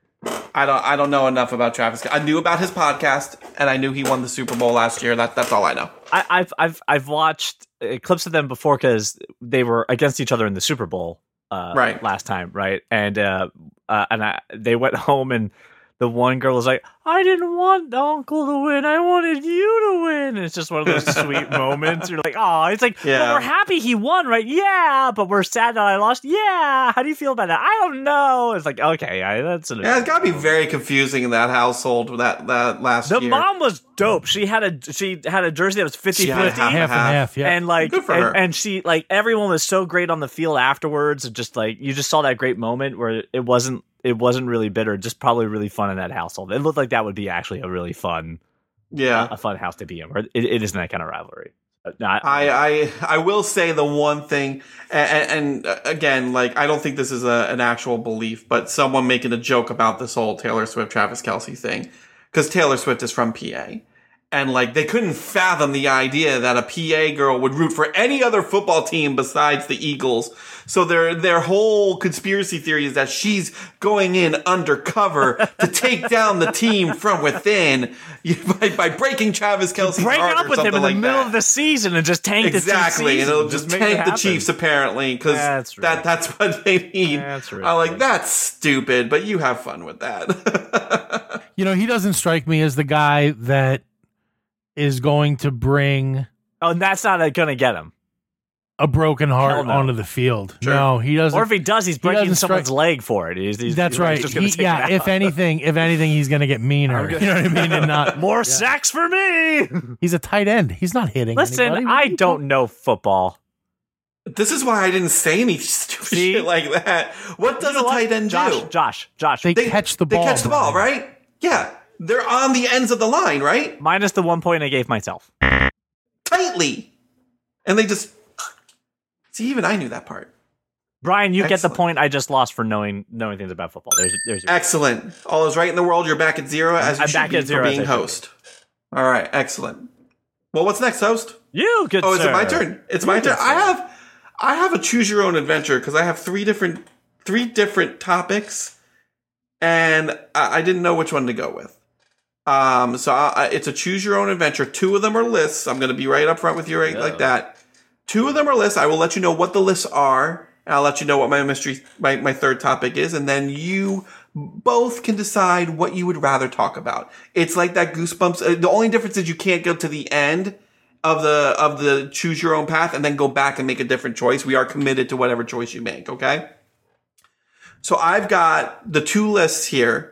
[SPEAKER 4] I don't know enough about Travis. I knew about his podcast, and I knew he won the Super Bowl last year. That's all I know.
[SPEAKER 2] I've watched clips of them before because they were against each other in the Super Bowl last time, right? And they went home, and the one girl was like, "I didn't want Uncle to win. I wanted you to win." And it's just one of those sweet moments. You're like, "Oh," it's like, "Well, we're happy he won, right? Yeah, but we're sad that I lost. Yeah, how do you feel about that? I don't know." It's like, okay, that's
[SPEAKER 4] it's got to be very confusing in that household that last year.
[SPEAKER 2] The mom was dope. She had a jersey that was 50-50,
[SPEAKER 3] half and half, yeah.
[SPEAKER 2] And like,
[SPEAKER 4] good for her.
[SPEAKER 2] And she like everyone was so great on the field afterwards. And just like you just saw that great moment where it wasn't really bitter, just probably really fun in that household. It looked like that would be actually a really fun, a fun house to be in. Where it isn't that kind of rivalry.
[SPEAKER 4] I will say the one thing, and again, like I don't think this is an actual belief, but someone making a joke about this whole Taylor Swift Travis Kelce thing, because Taylor Swift is from PA. And like they couldn't fathom the idea that a PA girl would root for any other football team besides the Eagles. So their whole conspiracy theory is that she's going in undercover to take down the team from within by breaking Travis Kelce's
[SPEAKER 2] break
[SPEAKER 4] heart
[SPEAKER 2] up with him in the middle of the season and just tank the
[SPEAKER 4] exactly, and it'll just tank the Chiefs apparently because that's what they need. I'm like, that's stupid, but you have fun with that.
[SPEAKER 3] He doesn't strike me as the guy that is going to bring
[SPEAKER 2] and that's not going to get him
[SPEAKER 3] a broken heart onto the field.
[SPEAKER 4] Sure.
[SPEAKER 3] No, he doesn't.
[SPEAKER 2] Or if he does, he's breaking someone's leg for it.
[SPEAKER 3] That's right. If anything, he's going to get meaner. You know what I mean? And not
[SPEAKER 2] more sacks for me.
[SPEAKER 3] He's a tight end. He's not hitting.
[SPEAKER 2] Listen, I don't know football.
[SPEAKER 4] This is why I didn't say any stupid shit like that. What does a tight end do?
[SPEAKER 2] Josh.
[SPEAKER 3] They catch the ball.
[SPEAKER 4] They catch the ball, right? Yeah. They're on the ends of the line, right?
[SPEAKER 2] Minus the 1 point I gave myself.
[SPEAKER 4] Tightly. And they just... See, even I knew that part.
[SPEAKER 2] Brian, you get the point I just lost for knowing things about football. There's your
[SPEAKER 4] excellent. All is right in the world. You're back at zero as you should be for being host. All right, excellent. Well, what's next, host?
[SPEAKER 2] You, good sir.
[SPEAKER 4] Oh, is it my turn? It's my turn. I have a choose your own adventure because I have three different topics, and I didn't know which one to go with. So it's a choose your own adventure. 2 of them are lists. I'm going to be right up front with you like that. 2 of them are lists. I will let you know what the lists are, and I'll let you know what my third topic is, and then you both can decide what you would rather talk about. It's like that Goosebumps. The only difference is you can't go to the end of the choose your own path and then go back and make a different choice. We are committed to whatever choice you make. Okay. So I've got the two lists here.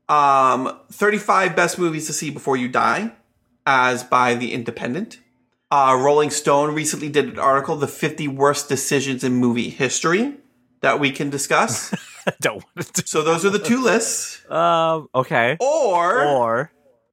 [SPEAKER 4] 35 best movies to see before you die, as by The Independent. Rolling Stone recently did an article, the 50 worst decisions in movie history, that we can discuss.
[SPEAKER 2] Don't want to.
[SPEAKER 4] So those are the two lists.
[SPEAKER 2] Okay.
[SPEAKER 4] Or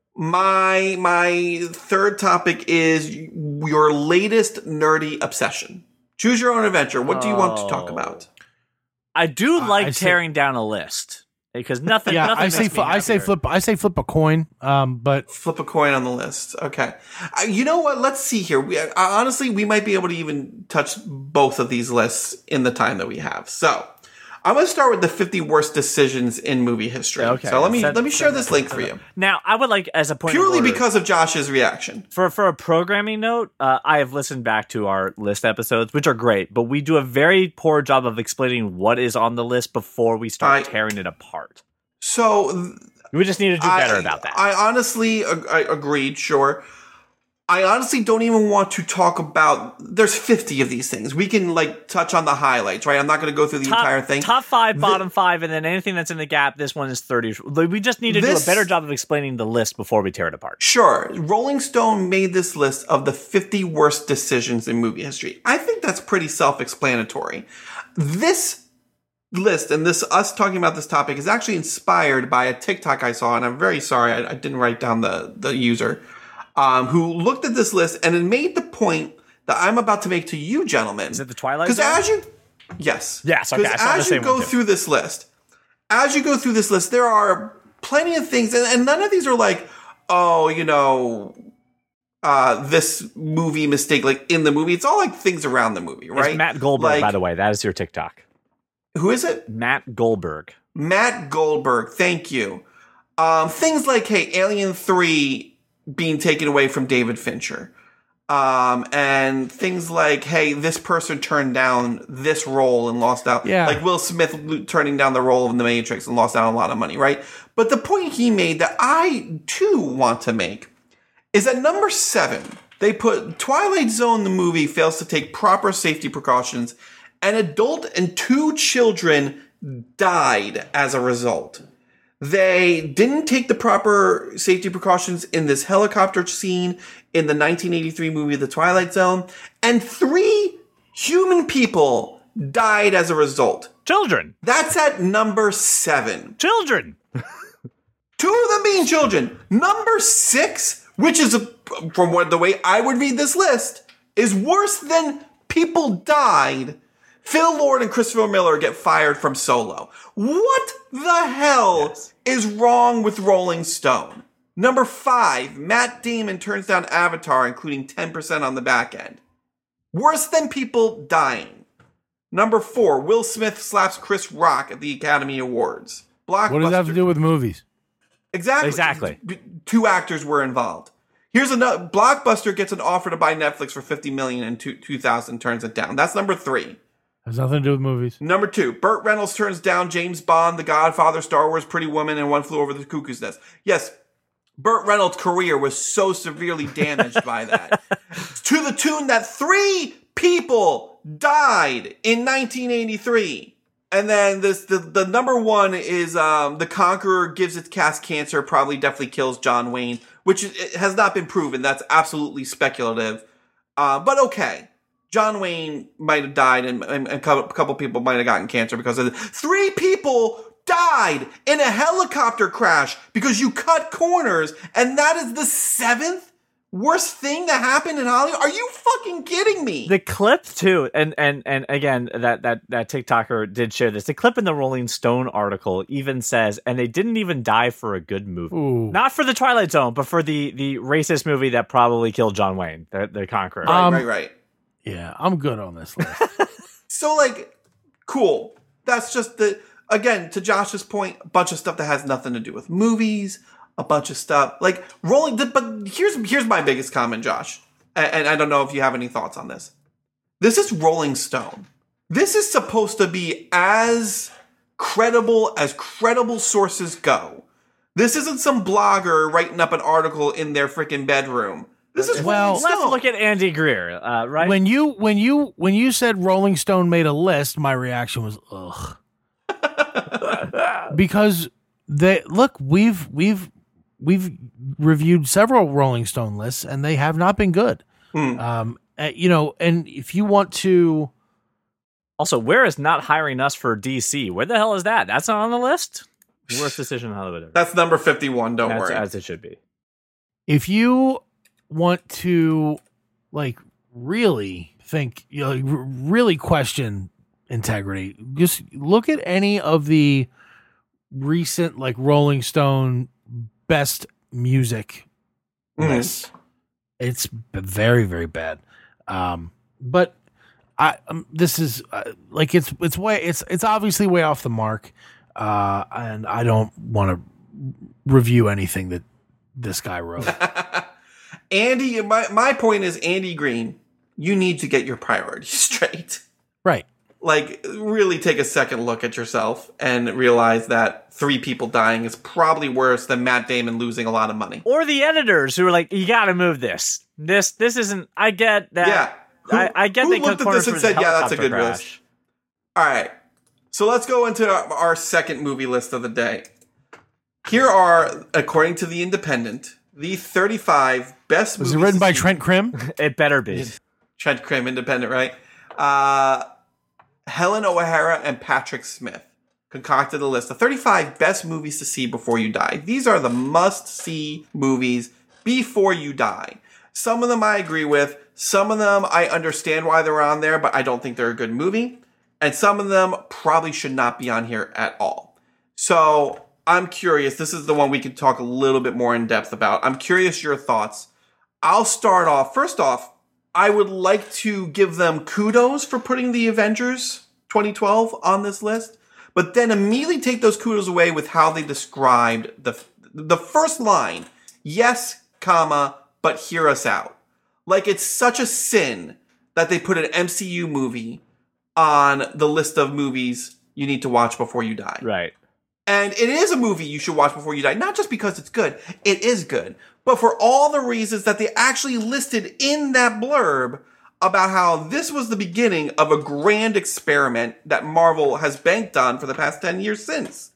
[SPEAKER 4] my third topic is your latest nerdy obsession. Choose your own adventure. What do you want to talk about?
[SPEAKER 2] I do like tearing down a list because nothing.
[SPEAKER 3] Yeah,
[SPEAKER 2] nothing
[SPEAKER 3] I say flip a coin. But
[SPEAKER 4] flip a coin on the list. Okay. You know what? Let's see here. Honestly, we might be able to even touch both of these lists in the time that we have. So I'm going to start with the 50 worst decisions in movie history. Okay. So let me share this link for you.
[SPEAKER 2] Now, I would like, as a point
[SPEAKER 4] purely
[SPEAKER 2] of order,
[SPEAKER 4] because of Josh's reaction.
[SPEAKER 2] For a programming note, I have listened back to our list episodes, which are great, but we do a very poor job of explaining what is on the list before we start tearing it apart.
[SPEAKER 4] So
[SPEAKER 2] we just need to do better about that.
[SPEAKER 4] I honestly agreed. Sure. I honestly don't even want to talk about. There's 50 of these things. We can touch on the highlights, right? I'm not going to go through the entire thing.
[SPEAKER 2] Top 5, bottom 5, and then anything that's in the gap. This one is 30. We just need to do a better job of explaining the list before we tear it apart.
[SPEAKER 4] Sure. Rolling Stone made this list of the 50 worst decisions in movie history. I think that's pretty self-explanatory. This list and us talking about this topic is actually inspired by a TikTok I saw, and I'm very sorry I didn't write down the user. Who looked at this list and it made the point that I'm about to make to you, gentlemen.
[SPEAKER 2] Is it the Twilight Zone?
[SPEAKER 4] Yes.
[SPEAKER 2] Yes, okay.
[SPEAKER 4] As you go through this list, there are plenty of things, and none of these are this movie mistake, in the movie. It's all things around the movie, right?
[SPEAKER 2] It's Matt Goldberg, by the way. That is your TikTok.
[SPEAKER 4] Who is it?
[SPEAKER 2] Matt Goldberg.
[SPEAKER 4] Matt Goldberg. Thank you. Things like, hey, Alien 3 being taken away from David Fincher. And things like, hey, this person turned down this role and lost out.
[SPEAKER 3] Yeah.
[SPEAKER 4] Like Will Smith turning down the role of The Matrix and lost out a lot of money, right? But the point he made that I, too, want to make is at number 7, they put Twilight Zone, the movie, fails to take proper safety precautions. An adult and 2 children died as a result. They didn't take the proper safety precautions in this helicopter scene in the 1983 movie The Twilight Zone, and 3 human people died as a result.
[SPEAKER 2] Children.
[SPEAKER 4] That's at number 7.
[SPEAKER 2] Children.
[SPEAKER 4] 2 of them being children. Number 6, which is, from the way I would read this list, is worse than people died. Phil Lord and Christopher Miller get fired from Solo. What the hell is wrong with Rolling Stone? Number 5, Matt Damon turns down Avatar, including 10% on the back end. Worse than people dying. Number 4, Will Smith slaps Chris Rock at the Academy Awards. Blockbuster.
[SPEAKER 3] What does that have to do with movies?
[SPEAKER 4] Exactly. 2 actors were involved. Here's another. Blockbuster gets an offer to buy Netflix for $50 million in 2000, turns it down. That's number 3.
[SPEAKER 3] Has nothing to do with movies.
[SPEAKER 4] Number 2, Burt Reynolds turns down James Bond, The Godfather, Star Wars, Pretty Woman, and One Flew Over the Cuckoo's Nest. Yes, Burt Reynolds' career was so severely damaged by that. To the tune that 3 people died in 1983. And then the number 1 is The Conqueror gives its cast cancer, probably definitely kills John Wayne, which it has not been proven. That's absolutely speculative. But okay. John Wayne might have died, and a couple people might have gotten cancer because of it. 3 people died in a helicopter crash because you cut corners, and that is the 7th worst thing that happened in Hollywood? Are you fucking kidding me?
[SPEAKER 2] The clip too, and again, that TikToker did share this. The clip in the Rolling Stone article even says, and they didn't even die for a good movie.
[SPEAKER 3] Ooh.
[SPEAKER 2] Not for The Twilight Zone, but for the racist movie that probably killed John Wayne, the Conqueror.
[SPEAKER 4] Right.
[SPEAKER 3] Yeah, I'm good on this list.
[SPEAKER 4] So, cool. That's just again, to Josh's point, a bunch of stuff that has nothing to do with movies, a bunch of stuff. But here's my biggest comment, Josh. And I don't know if you have any thoughts on this. This is Rolling Stone. This is supposed to be as credible sources go. This isn't some blogger writing up an article in their freaking bedroom. This is Rolling Stone.
[SPEAKER 2] Let's look at Andy Greer, right?
[SPEAKER 3] When you said Rolling Stone made a list, my reaction was ugh. because we've reviewed several Rolling Stone lists and they have not been good. And if you want to,
[SPEAKER 2] also, where is not hiring us for DC? Where the hell is that? That's not on the list. Worst decision in Hollywood.
[SPEAKER 4] That's number 51. Don't worry,
[SPEAKER 2] as it should be.
[SPEAKER 3] If you want to, really think, really question integrity, just look at any of the recent Rolling Stone best music lists. It's very, very bad. But this is it's obviously way off the mark, and I don't want to review anything that this guy wrote.
[SPEAKER 4] Andy, my point is, Andy Green, you need to get your priorities straight.
[SPEAKER 3] Right.
[SPEAKER 4] Really take a second look at yourself and realize that 3 people dying is probably worse than Matt Damon losing a lot of money.
[SPEAKER 2] Or the editors who are like, you got to move this. This isn't. I get that.
[SPEAKER 4] Yeah.
[SPEAKER 2] I get
[SPEAKER 4] who
[SPEAKER 2] they
[SPEAKER 4] looked at this and said, yeah, that's a good list. All right. So let's go into our second movie list of the day. Here are, according to The Independent, the 35 best movies.
[SPEAKER 3] Was it written by Trent Krim?
[SPEAKER 2] It better be.
[SPEAKER 4] Trent Krim, Independent, right? Helen O'Hara and Patrick Smith concocted a list of 35 best movies to see before you die. These are the must-see movies before you die. Some of them I agree with. Some of them I understand why they're on there, but I don't think they're a good movie. And some of them probably should not be on here at all. So I'm curious. This is the one we can talk a little bit more in depth about. I'm curious your thoughts. I'll start off. First off, I would like to give them kudos for putting the Avengers 2012 on this list, but then immediately take those kudos away with how they described the first line. Yes, comma, but hear us out. It's such a sin that they put an MCU movie on the list of movies you need to watch before you die.
[SPEAKER 2] Right.
[SPEAKER 4] And it is a movie you should watch before you die, not just because it's good. It is good. But for all the reasons that they actually listed in that blurb about how this was the beginning of a grand experiment that Marvel has banked on for the past 10 years since.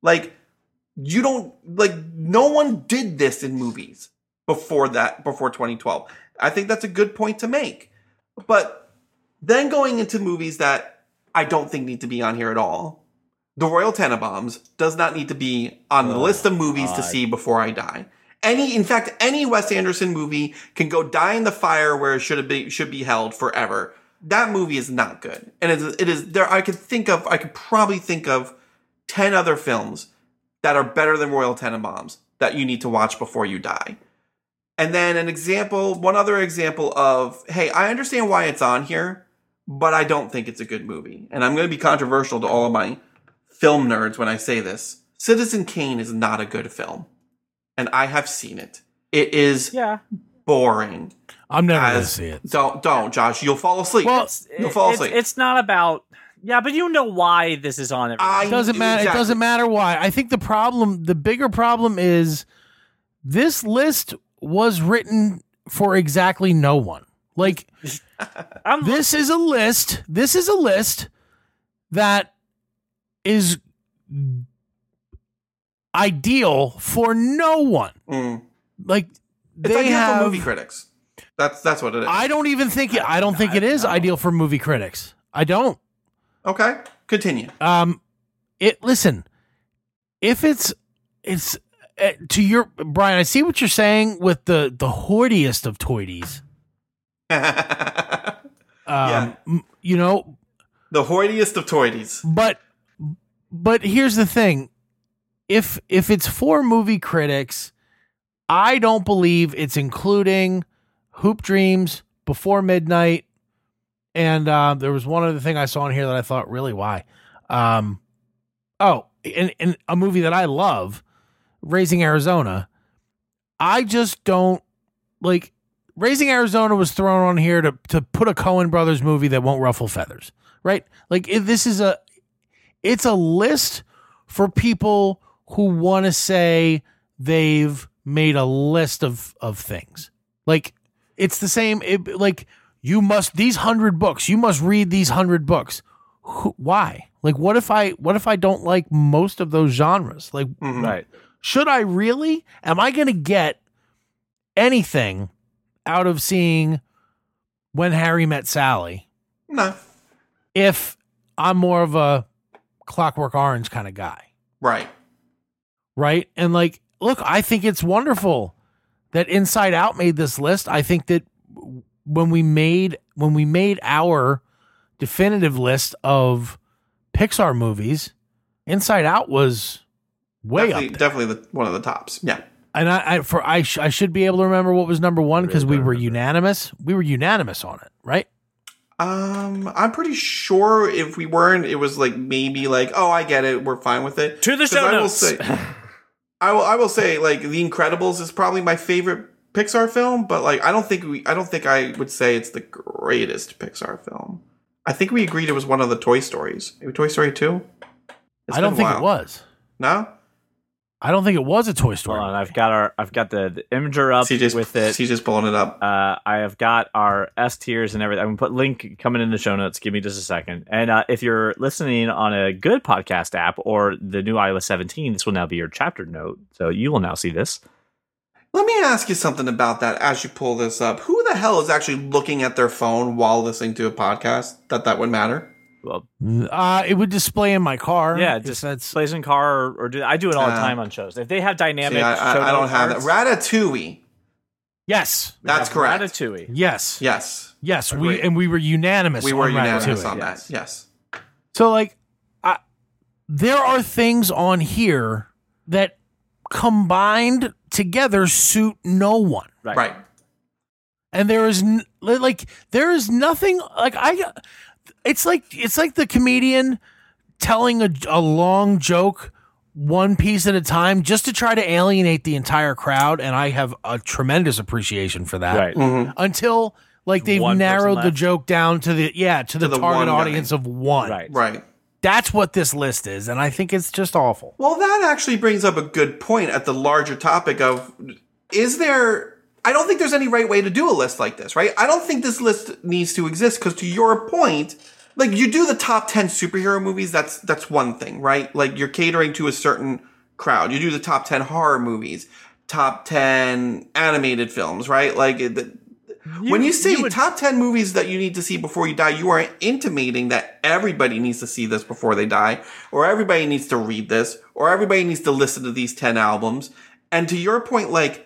[SPEAKER 4] No one did this in movies before 2012. I think that's a good point to make. But then going into movies that I don't think need to be on here at all. The Royal Tenenbaums does not need to be on the list of movies to see before I die. In fact, any Wes Anderson movie can go die in the fire where it should be held forever. That movie is not good. And it is there. I could probably think of 10 other films that are better than Royal Tenenbaums that you need to watch before you die. And then one other example of, hey, I understand why it's on here, but I don't think it's a good movie. And I'm going to be controversial to all of my film nerds when I say this. Citizen Kane is not a good film. And I have seen it. It is boring.
[SPEAKER 3] I'm never going to see it.
[SPEAKER 4] Don't, Josh. You'll fall asleep.
[SPEAKER 3] Well,
[SPEAKER 4] you'll fall asleep.
[SPEAKER 2] It's not about... Yeah, but you know why this is on everything.
[SPEAKER 3] It doesn't matter. Exactly. It doesn't matter why. I think the bigger problem is this list was written for exactly no one. This is a list that is ideal for no one.
[SPEAKER 4] It's ideal for movie critics. That's what it is.
[SPEAKER 3] I don't even think it. I don't think it is ideal for movie critics. I don't.
[SPEAKER 4] Okay, continue.
[SPEAKER 3] Listen, if it's to your Brian, I see what you're saying with the hoardiest of toities.
[SPEAKER 4] Yeah.
[SPEAKER 3] The
[SPEAKER 4] hoardiest of toities.
[SPEAKER 3] But here's the thing. If it's for movie critics, I don't believe it's including Hoop Dreams, Before Midnight, and there was one other thing I saw in here that I thought, really, why? In a movie that I love, Raising Arizona. I just don't like. Raising Arizona was thrown on here to put a Coen Brothers movie that won't ruffle feathers, right? It's a list for people who want to say they've made a list of things. It's the same. These 100 books. You must read these 100 books. Why? Like, what if I don't like most of those genres? Like,
[SPEAKER 2] Right.
[SPEAKER 3] should I really? Am I going to get anything out of seeing When Harry Met Sally?
[SPEAKER 4] No.
[SPEAKER 3] If I'm more of a Clockwork Orange kind of guy.
[SPEAKER 4] Right.
[SPEAKER 3] Right? And like, look, I think it's wonderful that Inside Out made this list. I think that when we made our definitive list of Pixar movies, Inside Out was way up there.
[SPEAKER 4] Definitely one of the tops. Yeah.
[SPEAKER 3] And I should be able to remember what was number one because we were unanimous. We were unanimous on it, right?
[SPEAKER 4] I'm pretty sure if we weren't, it was like maybe like, oh, I get it, we're fine with it.
[SPEAKER 2] To the show notes.
[SPEAKER 4] I will say like The Incredibles is probably my favorite Pixar film, but like I don't think I would say it's the greatest Pixar film. I think we agreed it was one of the Toy Stories. Maybe Toy Story 2?
[SPEAKER 3] I don't think it was.
[SPEAKER 4] No?
[SPEAKER 3] I don't think it was a Toy Story.
[SPEAKER 2] Hold on, I've got the imager up with it.
[SPEAKER 4] CJ's pulling it up.
[SPEAKER 2] I have got our S tiers and everything. I'm going to put link coming in the show notes. Give me just a second. And if you're listening on a good podcast app or the new iOS 17, this will now be your chapter note. So you will now see this.
[SPEAKER 4] Let me ask you something about that as you pull this up. Who the hell is actually looking at their phone while listening to a podcast that would matter?
[SPEAKER 2] Well,
[SPEAKER 3] it would display in my car.
[SPEAKER 2] Yeah, it just plays in car or I do it all the time on shows. If they have dynamic,
[SPEAKER 4] I don't have that. Ratatouille.
[SPEAKER 3] Yes,
[SPEAKER 4] that's correct.
[SPEAKER 2] Ratatouille.
[SPEAKER 3] Yes.
[SPEAKER 4] Agreed.
[SPEAKER 3] We were unanimous.
[SPEAKER 4] We were
[SPEAKER 3] on
[SPEAKER 4] unanimous
[SPEAKER 3] Ratatouille.
[SPEAKER 4] on that. Yes.
[SPEAKER 3] So like, there are things on here that combined together suit no one.
[SPEAKER 4] Right.
[SPEAKER 3] And there is nothing like It's like the comedian telling a long joke one piece at a time just to try to alienate the entire crowd, and I have a tremendous appreciation for that.
[SPEAKER 2] Right.
[SPEAKER 4] Mm-hmm.
[SPEAKER 3] Until like they've narrowed the joke down to the target audience of one.
[SPEAKER 4] Right.
[SPEAKER 3] That's what this list is, and I think it's just awful.
[SPEAKER 4] Well, that actually brings up a good point at the larger topic of I don't think there's any right way to do a list like this, right? I don't think this list needs to exist because to your point, like you do the top 10 superhero movies, that's one thing, right? Like you're catering to a certain crowd. You do the top 10 horror movies, top 10 animated films, right? Like when you say top 10 movies that you need to see before you die, you are intimating that everybody needs to see this before they die, or everybody needs to read this, or everybody needs to listen to these 10 albums. And to your point, like,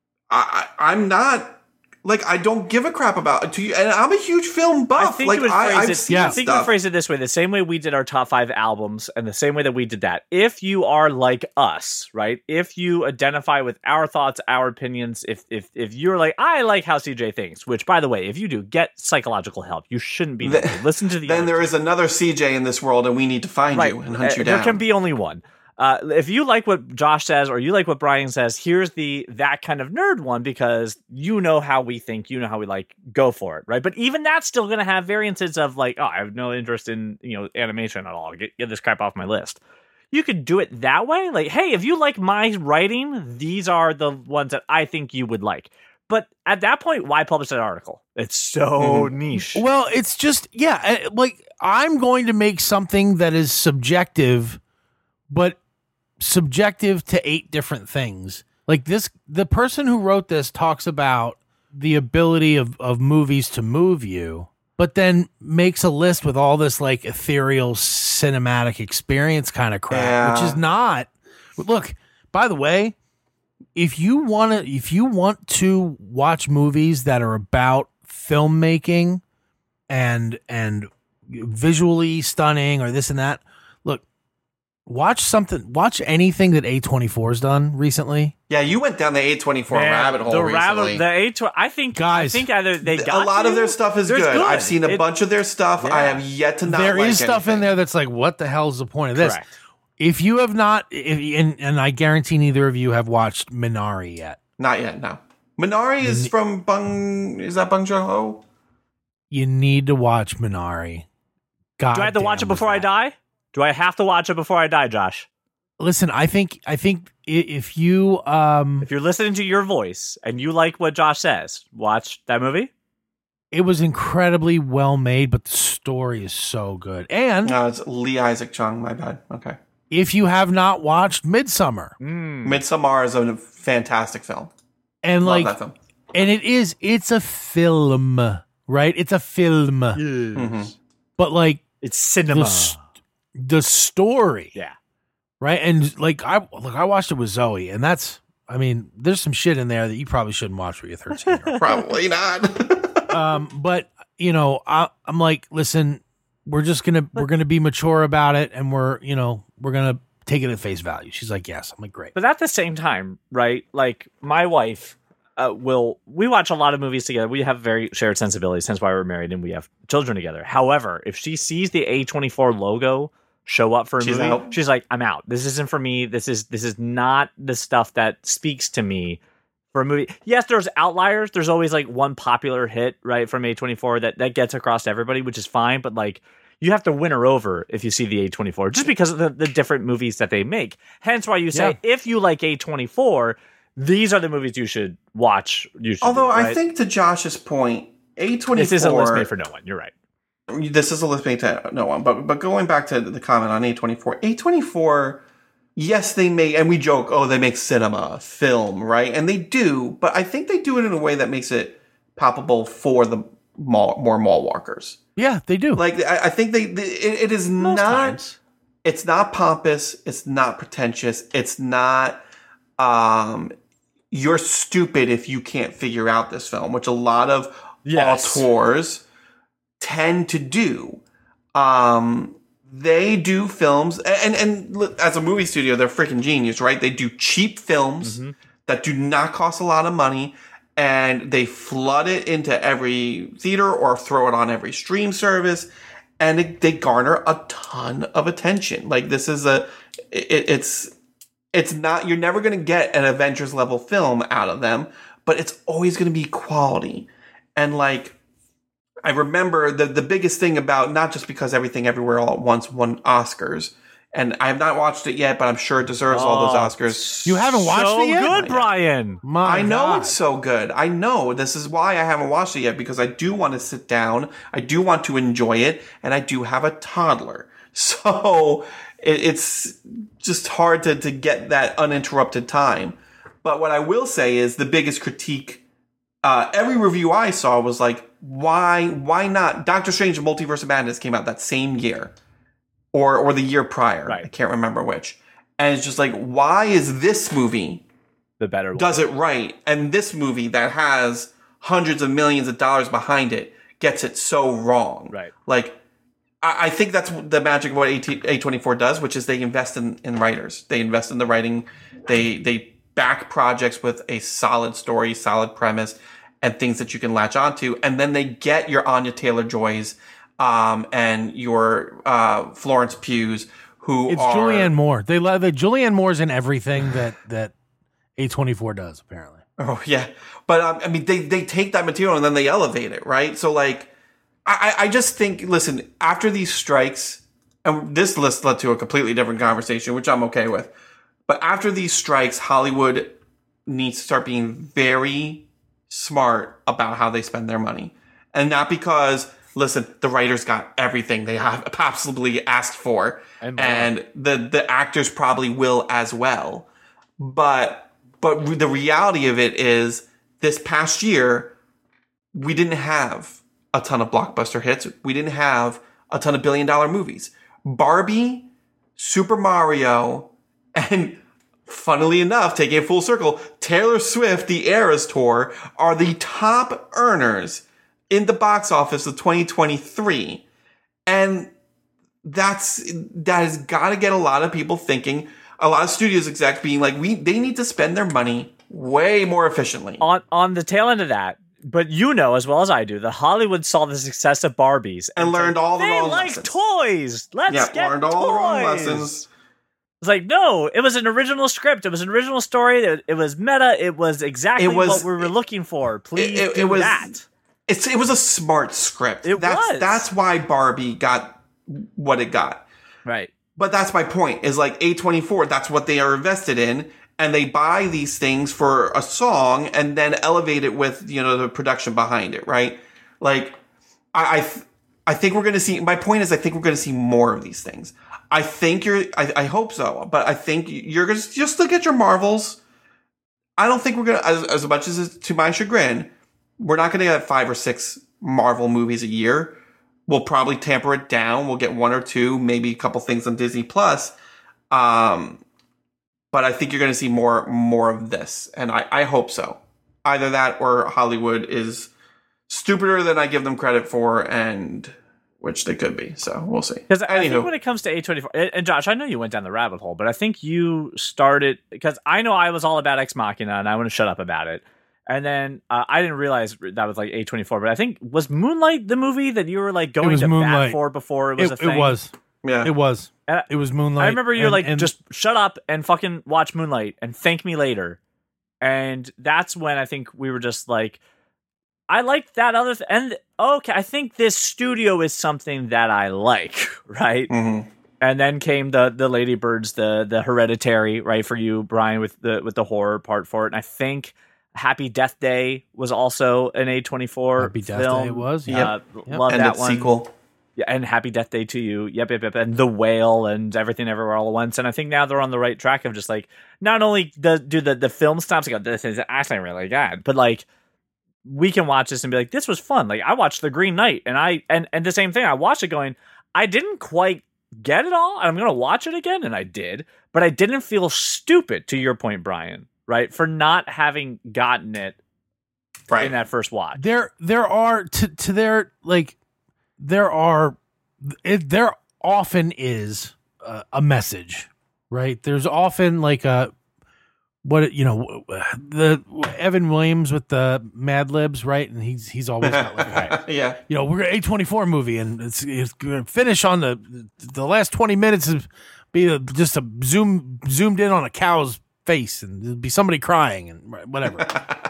[SPEAKER 4] I'm not, like, I don't give a crap about it. And I'm a huge film buff.
[SPEAKER 2] I think
[SPEAKER 4] like,
[SPEAKER 2] I think you would phrase it this way: the same way we did our top 5 albums, and the same way that we did that. If you are like us, right? If you identify with our thoughts, our opinions, if you're like, I like how CJ thinks, which, by the way, if you do, get psychological help. You shouldn't be. Listen to the.
[SPEAKER 4] Then there is another CJ in this world, and we need to find you and hunt you down.
[SPEAKER 2] There can be only one. If you like what Josh says or you like what Brian says, here's that kind of nerd one because you know how we think, you know how we like, go for it, right? But even that's still going to have variances of like, oh, I have no interest in animation at all. Get this crap off my list. You could do it that way. Like, hey, if you like my writing, these are the ones that I think you would like. But at that point, why publish that article? It's so niche.
[SPEAKER 3] Well, it's just, like I'm going to make something that is subjective, but subjective to 8 different things. Like this, the person who wrote this talks about the ability of movies to move you, but then makes a list with all this like ethereal cinematic experience kind of crap, which is not. Look, by the way, if you want to watch movies that are about filmmaking and visually stunning or this and that, look, watch anything that A24's done recently.
[SPEAKER 4] Yeah, you went down the A24 rabbit hole recently.
[SPEAKER 2] I think either they got
[SPEAKER 4] a lot of their stuff is good. I've seen a bunch of their stuff. I have yet to not.
[SPEAKER 3] There is stuff
[SPEAKER 4] anything
[SPEAKER 3] in there that's like, what the hell is the point of this?
[SPEAKER 2] Correct.
[SPEAKER 3] If you have not, and I guarantee neither of you have watched Minari yet.
[SPEAKER 4] Not yet. No. Minari is from Is that Bong Joon-ho?
[SPEAKER 3] You need to watch Minari. God,
[SPEAKER 2] do I have to watch it before I die? Do I have to watch it before I die, Josh?
[SPEAKER 3] Listen, I think if you
[SPEAKER 2] if you're listening to your voice and you like what Josh says, watch that movie.
[SPEAKER 3] It was incredibly well made, but the story is so good. And
[SPEAKER 4] no, it's Lee Isaac Chung. My bad. Okay.
[SPEAKER 3] If you have not watched Midsommar,
[SPEAKER 4] Midsommar is a fantastic film.
[SPEAKER 3] And
[SPEAKER 4] Love that film.
[SPEAKER 3] And it's a film, right? It's a film.
[SPEAKER 2] Yes.
[SPEAKER 4] Mm-hmm.
[SPEAKER 3] But like
[SPEAKER 2] it's cinema.
[SPEAKER 3] The story.
[SPEAKER 2] Yeah.
[SPEAKER 3] Right? And like I watched it with Zoe, and there's some shit in there that you probably shouldn't watch when you're 13.
[SPEAKER 4] Probably not.
[SPEAKER 3] But I'm like, listen, we're gonna be mature about it, and we're gonna take it at face value. She's like, yes. I'm like, great.
[SPEAKER 2] But at the same time, right? Like my wife we watch a lot of movies together. We have very shared sensibilities, hence why we're married and we have children together. However, if she sees the A24 logo show up for a movie,
[SPEAKER 4] out.
[SPEAKER 2] she's like, I'm out. This isn't for me. This is not the stuff that speaks to me for a movie. Yes, there's outliers. There's always like one popular hit, right, from A24 that gets across everybody, which is fine. But like, you have to win her over if you see the A24 just because of the different movies that they make. Hence why you say, if you like A24, these are the movies you should watch.
[SPEAKER 4] Although I think to Josh's point, A24...
[SPEAKER 2] This is a list made for no one. You're right.
[SPEAKER 4] This is a list made to no one. But going back to the comment on A24, yes, they make... And we joke, they make cinema, film, right? And they do. But I think they do it in a way that makes it palpable for the more mall walkers.
[SPEAKER 3] Yeah, they do.
[SPEAKER 4] Like, I think it is
[SPEAKER 2] Most
[SPEAKER 4] not...
[SPEAKER 2] times.
[SPEAKER 4] It's not pompous. It's not pretentious. It's not... you're stupid if you can't figure out this film, which a lot of auteurs tend to do. They do films, and as a movie studio, they're freaking genius, right? They do cheap films that do not cost a lot of money, and they flood it into every theater or throw it on every stream service, and they garner a ton of attention. Like, this is it's not, you're never going to get an Avengers level film out of them, but it's always going to be quality. And like, I remember the biggest thing about, not just because Everything Everywhere All at Once won Oscars, and I have not watched it yet, but I'm sure it deserves all those Oscars.
[SPEAKER 3] You haven't watched it yet?
[SPEAKER 2] So good, Brian.
[SPEAKER 4] I know it's so good. I know. This is why I haven't watched it yet, because I do want to sit down. I do want to enjoy it, and I do have a toddler. So it's just hard to get that uninterrupted time. But what I will say is the biggest critique, every review I saw was like, why not? Doctor Strange: Multiverse of Madness came out that same year, or the year prior.
[SPEAKER 2] Right.
[SPEAKER 4] I can't remember which. And it's just like, why is this movie
[SPEAKER 2] the better one?
[SPEAKER 4] Does it right, and this movie that has hundreds of millions of dollars behind it gets it so wrong?
[SPEAKER 2] Right.
[SPEAKER 4] Like, I think that's the magic of what A24 does, which is they invest in writers. They invest in the writing. They back projects with a solid story, solid premise, and things that you can latch onto. And then they get your Anya Taylor-Joys and your Florence Pughs, who
[SPEAKER 3] it's
[SPEAKER 4] are...
[SPEAKER 3] Julianne Moore. They love the Julianne Moore's in everything that A24 does, apparently.
[SPEAKER 4] Oh, yeah. But, I mean, they take that material and then they elevate it, right? So, like... I just think, listen, after these strikes, and this list led to a completely different conversation, which I'm okay with. But after these strikes, Hollywood needs to start being very smart about how they spend their money. And not because, listen, the writers got everything they have absolutely asked for. And the actors probably will as well. But the reality of it is, this past year, we didn't have a ton of blockbuster hits. We didn't have a ton of billion-dollar movies. Barbie, Super Mario, and funnily enough, taking it full circle, Taylor Swift, the Eras Tour, are the top earners in the box office of 2023. And that has got to get a lot of people thinking, a lot of studios execs being like, they need to spend their money way more efficiently.
[SPEAKER 2] On the tail end of that, but you know as well as I do, that Hollywood saw the success of Barbies
[SPEAKER 4] and learned all the wrong lessons.
[SPEAKER 2] They like toys. Let's get
[SPEAKER 4] learned
[SPEAKER 2] toys.
[SPEAKER 4] all the wrong lessons.
[SPEAKER 2] It's like, no, it was an original script. It was an original story. It was meta. It was exactly what we were looking for. Please do that.
[SPEAKER 4] It was a smart script. That's why Barbie got what it got.
[SPEAKER 2] Right.
[SPEAKER 4] But that's my point, is like A24, that's what they are invested in. And they buy these things for a song and then elevate it with, the production behind it, right? Like, I I think we're going to see. My point is, I think we're going to see more of these things. I think I hope so, but I think you're going to just look at your Marvels. I don't think we're going to, as much as to my chagrin, we're not going to get 5 or 6 Marvel movies a year. We'll probably tamper it down. We'll get 1 or 2, maybe a couple things on Disney Plus. But I think you're going to see more of this, and I hope so. Either that or Hollywood is stupider than I give them credit for, and which they could be. So we'll see.
[SPEAKER 2] Because I think when it comes to A24, and Josh, I know you went down the rabbit hole, but I think you started, because I know I was all about Ex Machina, and I want to shut up about it. And then I didn't realize that was like A24, but I think, was Moonlight the movie that you were like going to bat for before it was a thing?
[SPEAKER 3] It was.
[SPEAKER 4] Yeah.
[SPEAKER 3] It was. It was Moonlight.
[SPEAKER 2] I remember you were like, just shut up and fucking watch Moonlight and thank me later. And that's when I think we were just like, I liked that other and okay, I think this studio is something that I like, right?
[SPEAKER 4] Mm-hmm.
[SPEAKER 2] And then came the Ladybirds, the Hereditary, right, for you, Brian, with the horror part for it. And I think Happy Death Day was also an A24
[SPEAKER 3] Happy
[SPEAKER 2] film.
[SPEAKER 3] Death Day was,
[SPEAKER 2] Love and
[SPEAKER 4] that
[SPEAKER 2] that one.
[SPEAKER 4] Sequel.
[SPEAKER 2] Yeah, and Happy Death Day to You. Yep. And The Whale and Everything Everywhere All at Once. And I think now they're on the right track of just like, not only do the film stops and go, this is actually really good, but like, we can watch this and be like, this was fun. Like, I watched The Green Knight, and the same thing. I watched it going, I didn't quite get it all, and I'm going to watch it again, and I did, but I didn't feel stupid, to your point, Brian, right, for not having gotten it
[SPEAKER 4] right
[SPEAKER 2] in that first watch.
[SPEAKER 3] There often is a message, right? There's often like the Evan Williams with the Mad Libs, right? And he's always got like,
[SPEAKER 4] yeah,
[SPEAKER 3] we're an A24 movie, and it's going to finish on the last 20 minutes is be just a zoomed in on a cow's face, and there'll be somebody crying and whatever.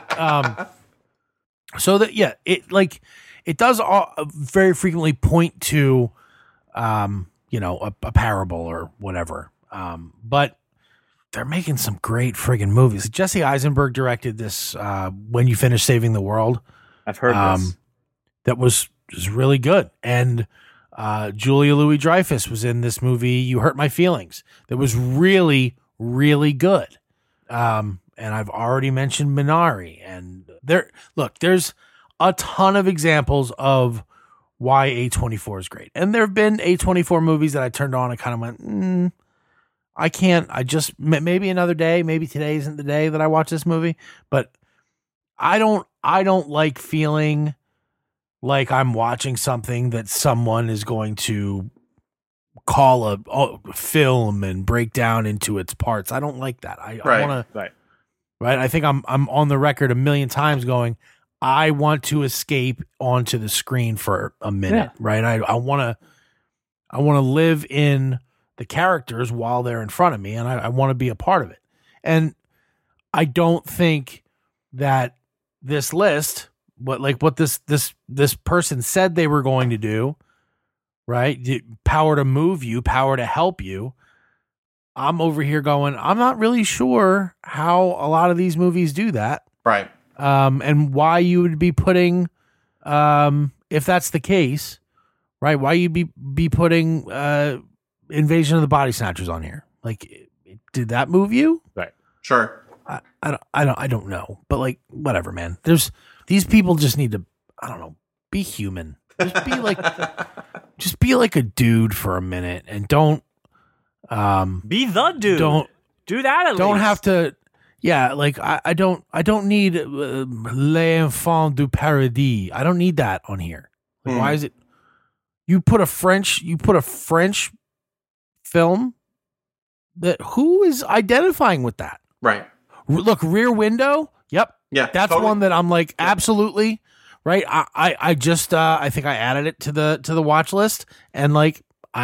[SPEAKER 3] So that it does very frequently point to a parable or whatever, but they're making some great friggin' movies. Jesse Eisenberg directed this When You Finish Saving the World.
[SPEAKER 2] I've heard this.
[SPEAKER 3] That was really good. And Julia Louis-Dreyfus was in this movie, You Hurt My Feelings. That was really, really good. And I've already mentioned Minari. And there's a ton of examples of why A24 is great. And there have been A24 movies that I turned on and kind of went, I can't, maybe another day, maybe today isn't the day that I watch this movie, but I don't like feeling like I'm watching something that someone is going to call a film and break down into its parts. I don't like that. I want to, right. I think I'm on the record a million times going, I want to escape onto the screen for a minute, right? I want to live in the characters while they're in front of me, and I want to be a part of it. And I don't think that this list, what this person said they were going to do, right? Power to move you, power to help you. I'm over here going, I'm not really sure how a lot of these movies do that.
[SPEAKER 4] Right.
[SPEAKER 3] And why you would be putting, if that's the case, right? Why you be putting, Invasion of the Body Snatchers on here? Like, did that move you?
[SPEAKER 2] Right.
[SPEAKER 4] Sure.
[SPEAKER 3] I don't know, but like, whatever, man. These people just need to, I don't know, be human. Just be like a dude for a minute, and don't
[SPEAKER 2] be the dude.
[SPEAKER 3] Don't
[SPEAKER 2] do that. At
[SPEAKER 3] don't
[SPEAKER 2] least.
[SPEAKER 3] have to. Yeah, like I don't need Les Enfants du Paradis. I don't need that on here. Like, why is it? You put a French film that who is identifying with that?
[SPEAKER 4] Right.
[SPEAKER 3] Look, Rear Window. Yep.
[SPEAKER 4] Yeah.
[SPEAKER 3] That's totally. One that I'm like, absolutely. Right. I just I think I added it to the watch list, and like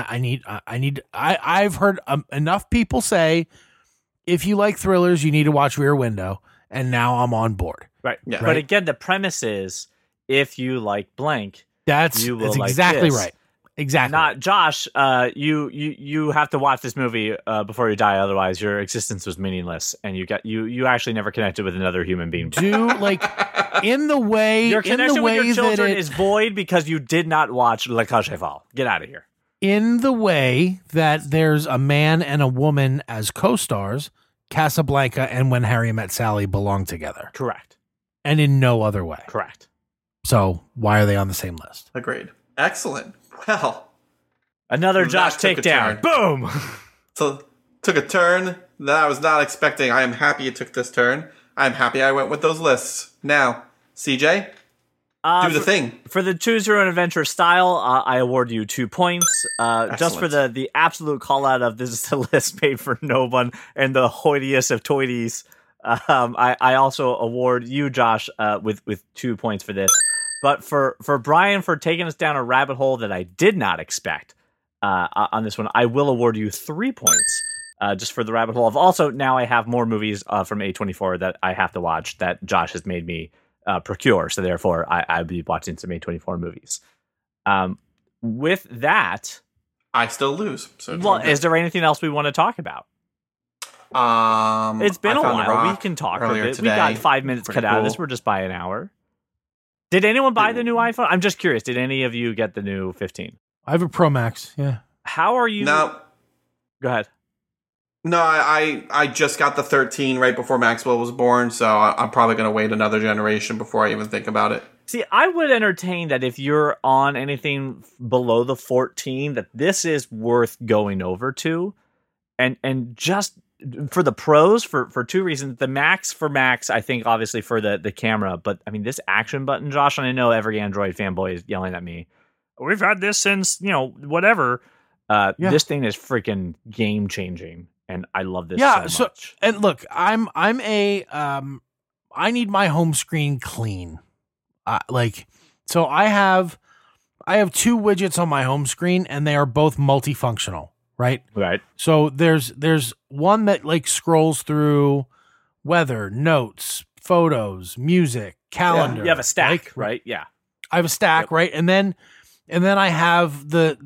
[SPEAKER 3] I've heard enough people say, if you like thrillers, you need to watch Rear Window, and now I'm on board.
[SPEAKER 2] Right. Yeah. But again, the premise is, if you like blank,
[SPEAKER 3] that's exactly
[SPEAKER 2] this.
[SPEAKER 3] right. Exactly.
[SPEAKER 2] Not Josh. You have to watch this movie before you die. Otherwise, your existence was meaningless, and you actually never connected with another human being.
[SPEAKER 3] In the way
[SPEAKER 2] your connection with your children
[SPEAKER 3] that
[SPEAKER 2] is void because you did not watch La Cage aux Folles. Get out of here.
[SPEAKER 3] In the way that there's a man and a woman as co-stars, Casablanca and When Harry Met Sally belong together.
[SPEAKER 2] Correct.
[SPEAKER 3] And in no other way.
[SPEAKER 2] Correct.
[SPEAKER 3] So why are they on the same list?
[SPEAKER 4] Agreed. Excellent. Well,
[SPEAKER 2] another Josh takedown. Boom.
[SPEAKER 4] So took a turn that I was not expecting. I am happy it took this turn. I'm happy I went with those lists. Now, CJ, do the thing.
[SPEAKER 2] For the Choose Your Own Adventure style, I award you 2 points. Just for the absolute call out of this is a list made for no one and the hoidiest of toities. I also award you, Josh, with 2 points for this. But for Brian, for taking us down a rabbit hole that I did not expect on this one, I will award you 3 points just for the rabbit hole of also now I have more movies from A24 that I have to watch that Josh has made me procure. So therefore, I'll be watching some A24 movies. With that...
[SPEAKER 4] I still lose. So
[SPEAKER 2] well, is there anything else we want to talk about? It's been a while. We can talk a bit. We got 5 minutes cut out of this. We're just by an hour. Did anyone buy the new iPhone? I'm just curious. Did any of you get the new 15?
[SPEAKER 3] I have a Pro Max. Yeah.
[SPEAKER 2] How are you?
[SPEAKER 4] No.
[SPEAKER 2] Go ahead.
[SPEAKER 4] No, I just got the 13 right before Maxwell was born, so I'm probably going to wait another generation before I even think about it.
[SPEAKER 2] See, I would entertain that if you're on anything below the 14, that this is worth going over to. And just for the pros, for 2 reasons. The Max, I think, obviously, for the camera. But, I mean, this action button, Josh, and I know every Android fanboy is yelling at me. We've had this since, whatever. This thing is freaking game-changing. And I love this so much.
[SPEAKER 3] And look, I need my home screen clean. So I have 2 widgets on my home screen, and they are both multifunctional. Right. So there's one that scrolls through weather, notes, photos, music, calendar.
[SPEAKER 2] You have a stack, right? Yeah.
[SPEAKER 3] I have a stack, right? And then I have the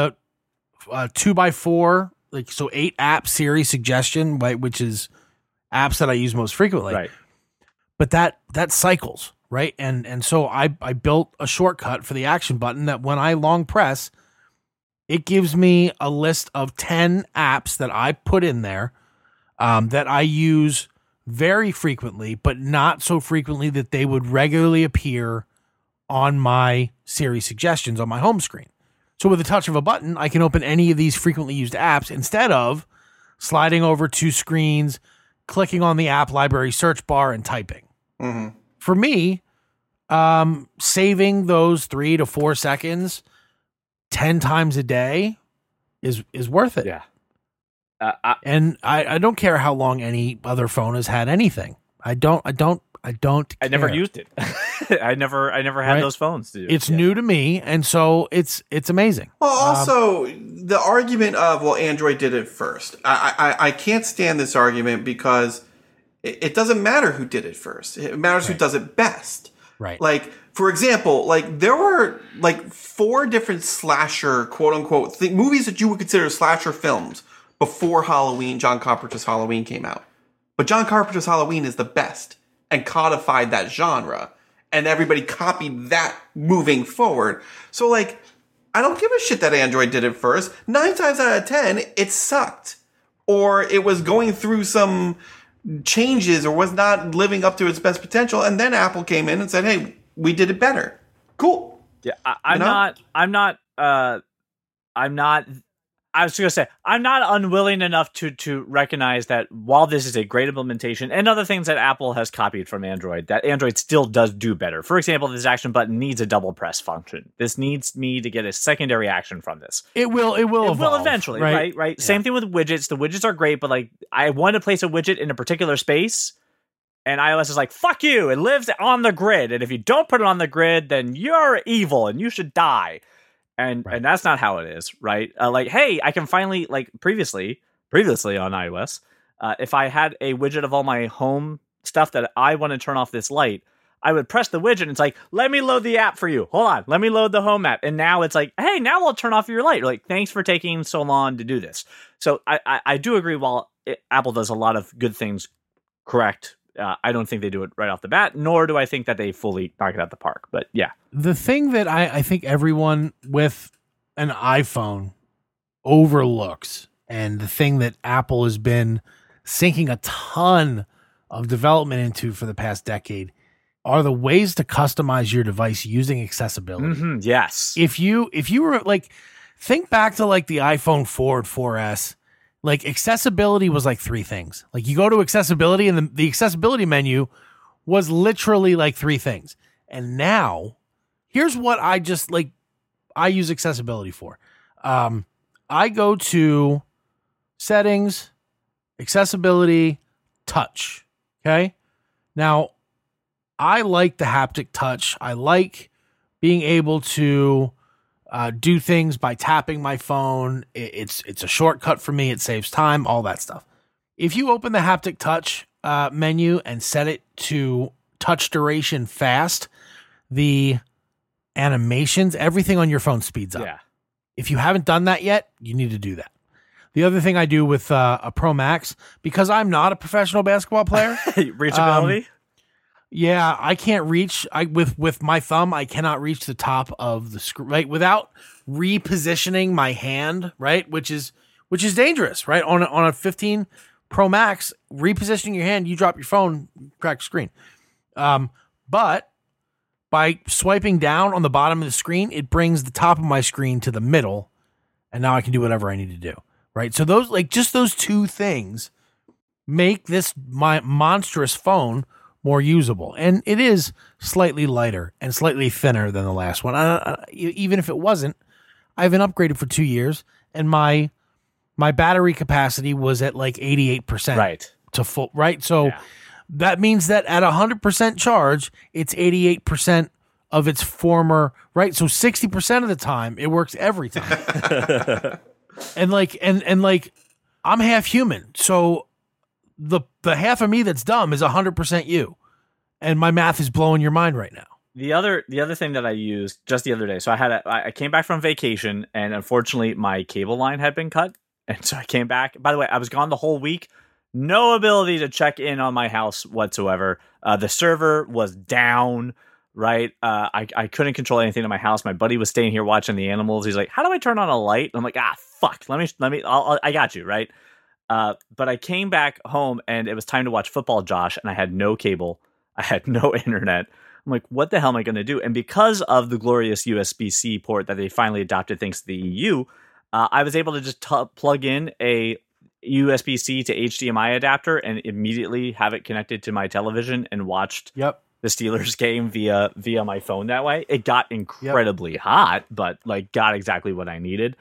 [SPEAKER 3] 2x4, so 8 app series suggestion, right, which is apps that I use most frequently.
[SPEAKER 2] Right.
[SPEAKER 3] But that cycles, right? And so I built a shortcut for the action button that when I long press, it gives me a list of 10 apps that I put in there that I use very frequently, but not so frequently that they would regularly appear on my Siri suggestions on my home screen. So with the touch of a button, I can open any of these frequently used apps instead of sliding over 2 screens, clicking on the app library search bar, and typing.
[SPEAKER 4] Mm-hmm.
[SPEAKER 3] For me, saving those 3 to 4 seconds 10 times a day is worth it.
[SPEAKER 2] Yeah.
[SPEAKER 3] And I don't care how long any other phone has had anything. I never
[SPEAKER 2] used it. I never had those phones.
[SPEAKER 3] It's new to me, and so it's amazing.
[SPEAKER 4] Well, also the argument of Android did it first. I can't stand this argument because it doesn't matter who did it first. It matters who does it best.
[SPEAKER 3] Right.
[SPEAKER 4] For example, there were 4 different slasher, quote unquote, movies that you would consider slasher films before Halloween. John Carpenter's Halloween came out, but John Carpenter's Halloween is the best and codified that genre, and everybody copied that moving forward. So I don't give a shit that Android did it first. 9 times out of 10, it sucked, or it was going through some changes, or was not living up to its best potential, and then Apple came in and said, "Hey, we did it better." Cool.
[SPEAKER 2] Yeah, I'm not I was going to say, I'm not unwilling enough to recognize that while this is a great implementation and other things that Apple has copied from Android, that Android still does do better. For example, this action button needs a double press function. This needs me to get a secondary action from this.
[SPEAKER 3] It will evolve,
[SPEAKER 2] eventually, right? Yeah. Same thing with widgets. The widgets are great, but I want to place a widget in a particular space, and iOS is like, fuck you, it lives on the grid. And if you don't put it on the grid, then you're evil and you should die. And that's not how it is, right? Hey, I can finally, previously on iOS, if I had a widget of all my home stuff that I want to turn off this light, I would press the widget and it's like, let me load the app for you. Hold on. Let me load the home app. And now it's like, hey, now I'll turn off your light. You're like, thanks for taking so long to do this. So I do agree while Apple does a lot of good things correct, I don't think they do it right off the bat, nor do I think that they fully knock it out the park. But yeah.
[SPEAKER 3] The thing that I think everyone with an iPhone overlooks, and the thing that Apple has been sinking a ton of development into for the past decade, are the ways to customize your device using accessibility.
[SPEAKER 2] Mm-hmm, yes.
[SPEAKER 3] If you were like, think back to like the iPhone 4 and 4S, like accessibility was like three things. Like you go to accessibility and the accessibility menu was literally like three things. And now here's what I use accessibility for. I go to settings, accessibility, touch. Okay. Now, I like the haptic touch. I like being able to do things by tapping my phone. It's a shortcut for me. It saves time, all that stuff. If you open the haptic touch menu and set it to touch duration fast, the animations, everything on your phone speeds up.
[SPEAKER 2] Yeah.
[SPEAKER 3] If you haven't done that yet, you need to do that. The other thing I do with a Pro Max, because I'm not a professional basketball player,
[SPEAKER 2] reachability.
[SPEAKER 3] Yeah, I can't reach. With my thumb, I cannot reach the top of the screen, right, without repositioning my hand, right, which is dangerous, right? On a 15 Pro Max, repositioning your hand, you drop your phone, crack the screen. But by swiping down on the bottom of the screen, it brings the top of my screen to the middle, and now I can do whatever I need to do, right? So those two things make my monstrous phone more usable, and it is slightly lighter and slightly thinner than the last one. Even if it wasn't, I haven't upgraded for 2 years, and my battery capacity was at like 88%,
[SPEAKER 2] right,
[SPEAKER 3] to full, right. So that means that at 100% charge, it's 88% of its former, right. So 60% of the time, it works every time, and I'm half human, so the half of me that's dumb is 100% you, and my math is blowing your mind right now.
[SPEAKER 2] The other thing that I used just the other day, so I came back from vacation, and unfortunately my cable line had been cut, and so I came back. By the way, I was gone the whole week, no ability to check in on my house whatsoever. The server was down, right? I couldn't control anything in my house. My buddy was staying here watching the animals. He's like, "How do I turn on a light?" I'm like, fuck. I got you, right? But I came back home and it was time to watch football, Josh, and I had no cable. I had no internet. I'm like, what the hell am I going to do? And because of the glorious USB-C port that they finally adopted thanks to the EU, I was able to just plug in a USB-C to HDMI adapter and immediately have it connected to my television and watched the Steelers game via my phone that way. It got incredibly hot, but got exactly what I needed.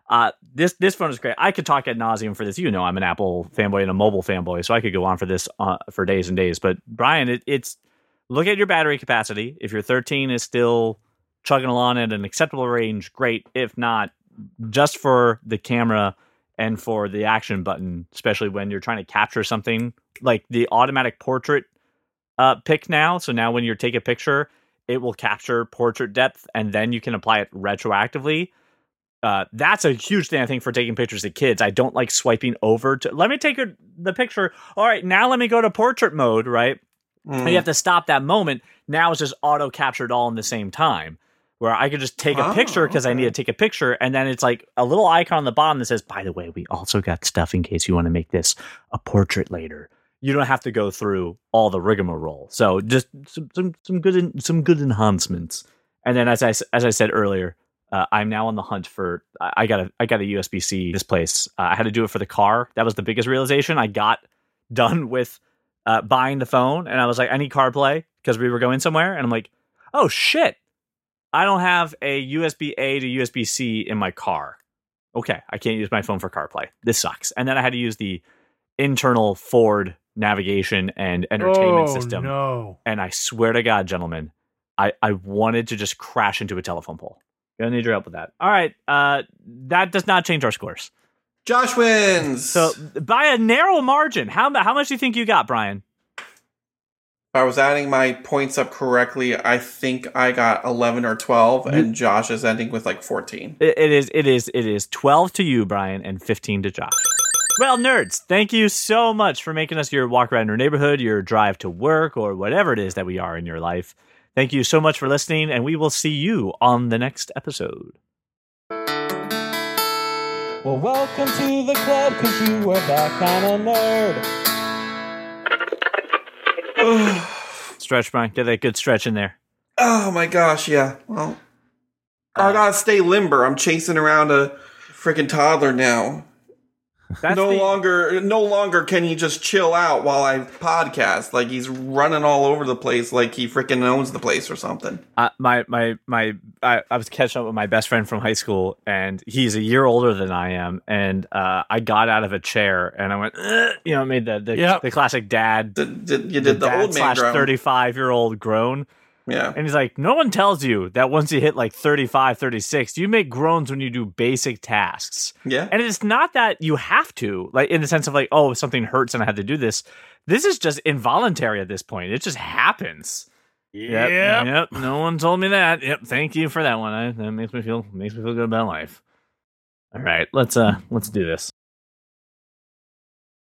[SPEAKER 2] This phone is great. I could talk ad nauseum for this. You know, I'm an Apple fanboy and a mobile fanboy, so I could go on for this for days and days. But Brian, it's look at your battery capacity. If your 13 is still chugging along at an acceptable range, great. If not, just for the camera and for the action button, especially when you're trying to capture something like the automatic portrait pick now. So now when you take a picture, it will capture portrait depth and then you can apply it retroactively. That's a huge thing, I think, for taking pictures of kids. I don't like swiping over to let me take the picture. All right, now let me go to portrait mode, right? And you have to stop that moment. Now it's just auto captured all in the same time, where I could just take a picture because I need to take a picture. And then it's like a little icon on the bottom that says, by the way, we also got stuff in case you want to make this a portrait later. You don't have to go through all the rigmarole. So just some good enhancements. And then as I said earlier, I'm now on the hunt for. I got a USB-C displace. I had to do it for the car. That was the biggest realization. I got done with buying the phone, and I was like, I need CarPlay because we were going somewhere, and I'm like, oh shit, I don't have a USB-A to USB-C in my car. Okay, I can't use my phone for CarPlay. This sucks. And then I had to use the internal Ford navigation and entertainment system.
[SPEAKER 3] No.
[SPEAKER 2] And I swear to God, gentlemen, I wanted to just crash into a telephone pole. Gonna need your help with that. All right. That does not change our scores.
[SPEAKER 4] Josh wins.
[SPEAKER 2] So by a narrow margin. How much do you think you got, Brian?
[SPEAKER 4] I was adding my points up correctly. I think I got 11 or 12, and Josh is ending with like 14.
[SPEAKER 2] It is 12 to you, Brian, and 15 to Josh. Well, nerds, thank you so much for making us your walk around your neighborhood, your drive to work, or whatever it is that we are in your life. Thank you so much for listening, and we will see you on the next episode.
[SPEAKER 1] Well, welcome to the club, because you are that kind of nerd.
[SPEAKER 2] Stretch, Brian. Get that good stretch in there.
[SPEAKER 4] Oh my gosh, yeah. Well, I gotta stay limber. I'm chasing around a freaking toddler now. No longer can he just chill out while I podcast. Like, he's running all over the place like he freaking owns the place or something.
[SPEAKER 2] I was catching up with my best friend from high school, and he's a year older than I am. And I got out of a chair and I went, made the classic dad.
[SPEAKER 4] You did the old man groan.
[SPEAKER 2] 35-year-old groan.
[SPEAKER 4] Yeah.
[SPEAKER 2] And he's like, no one tells you that once you hit like 35, 36, you make groans when you do basic tasks.
[SPEAKER 4] Yeah.
[SPEAKER 2] And it's not that you have to, like, in the sense of like, oh, if something hurts and I had to do this. This is just involuntary at this point. It just happens. Yep. No one told me that. Yep. Thank you for that one. That makes me feel good about life. All right. Let's do this.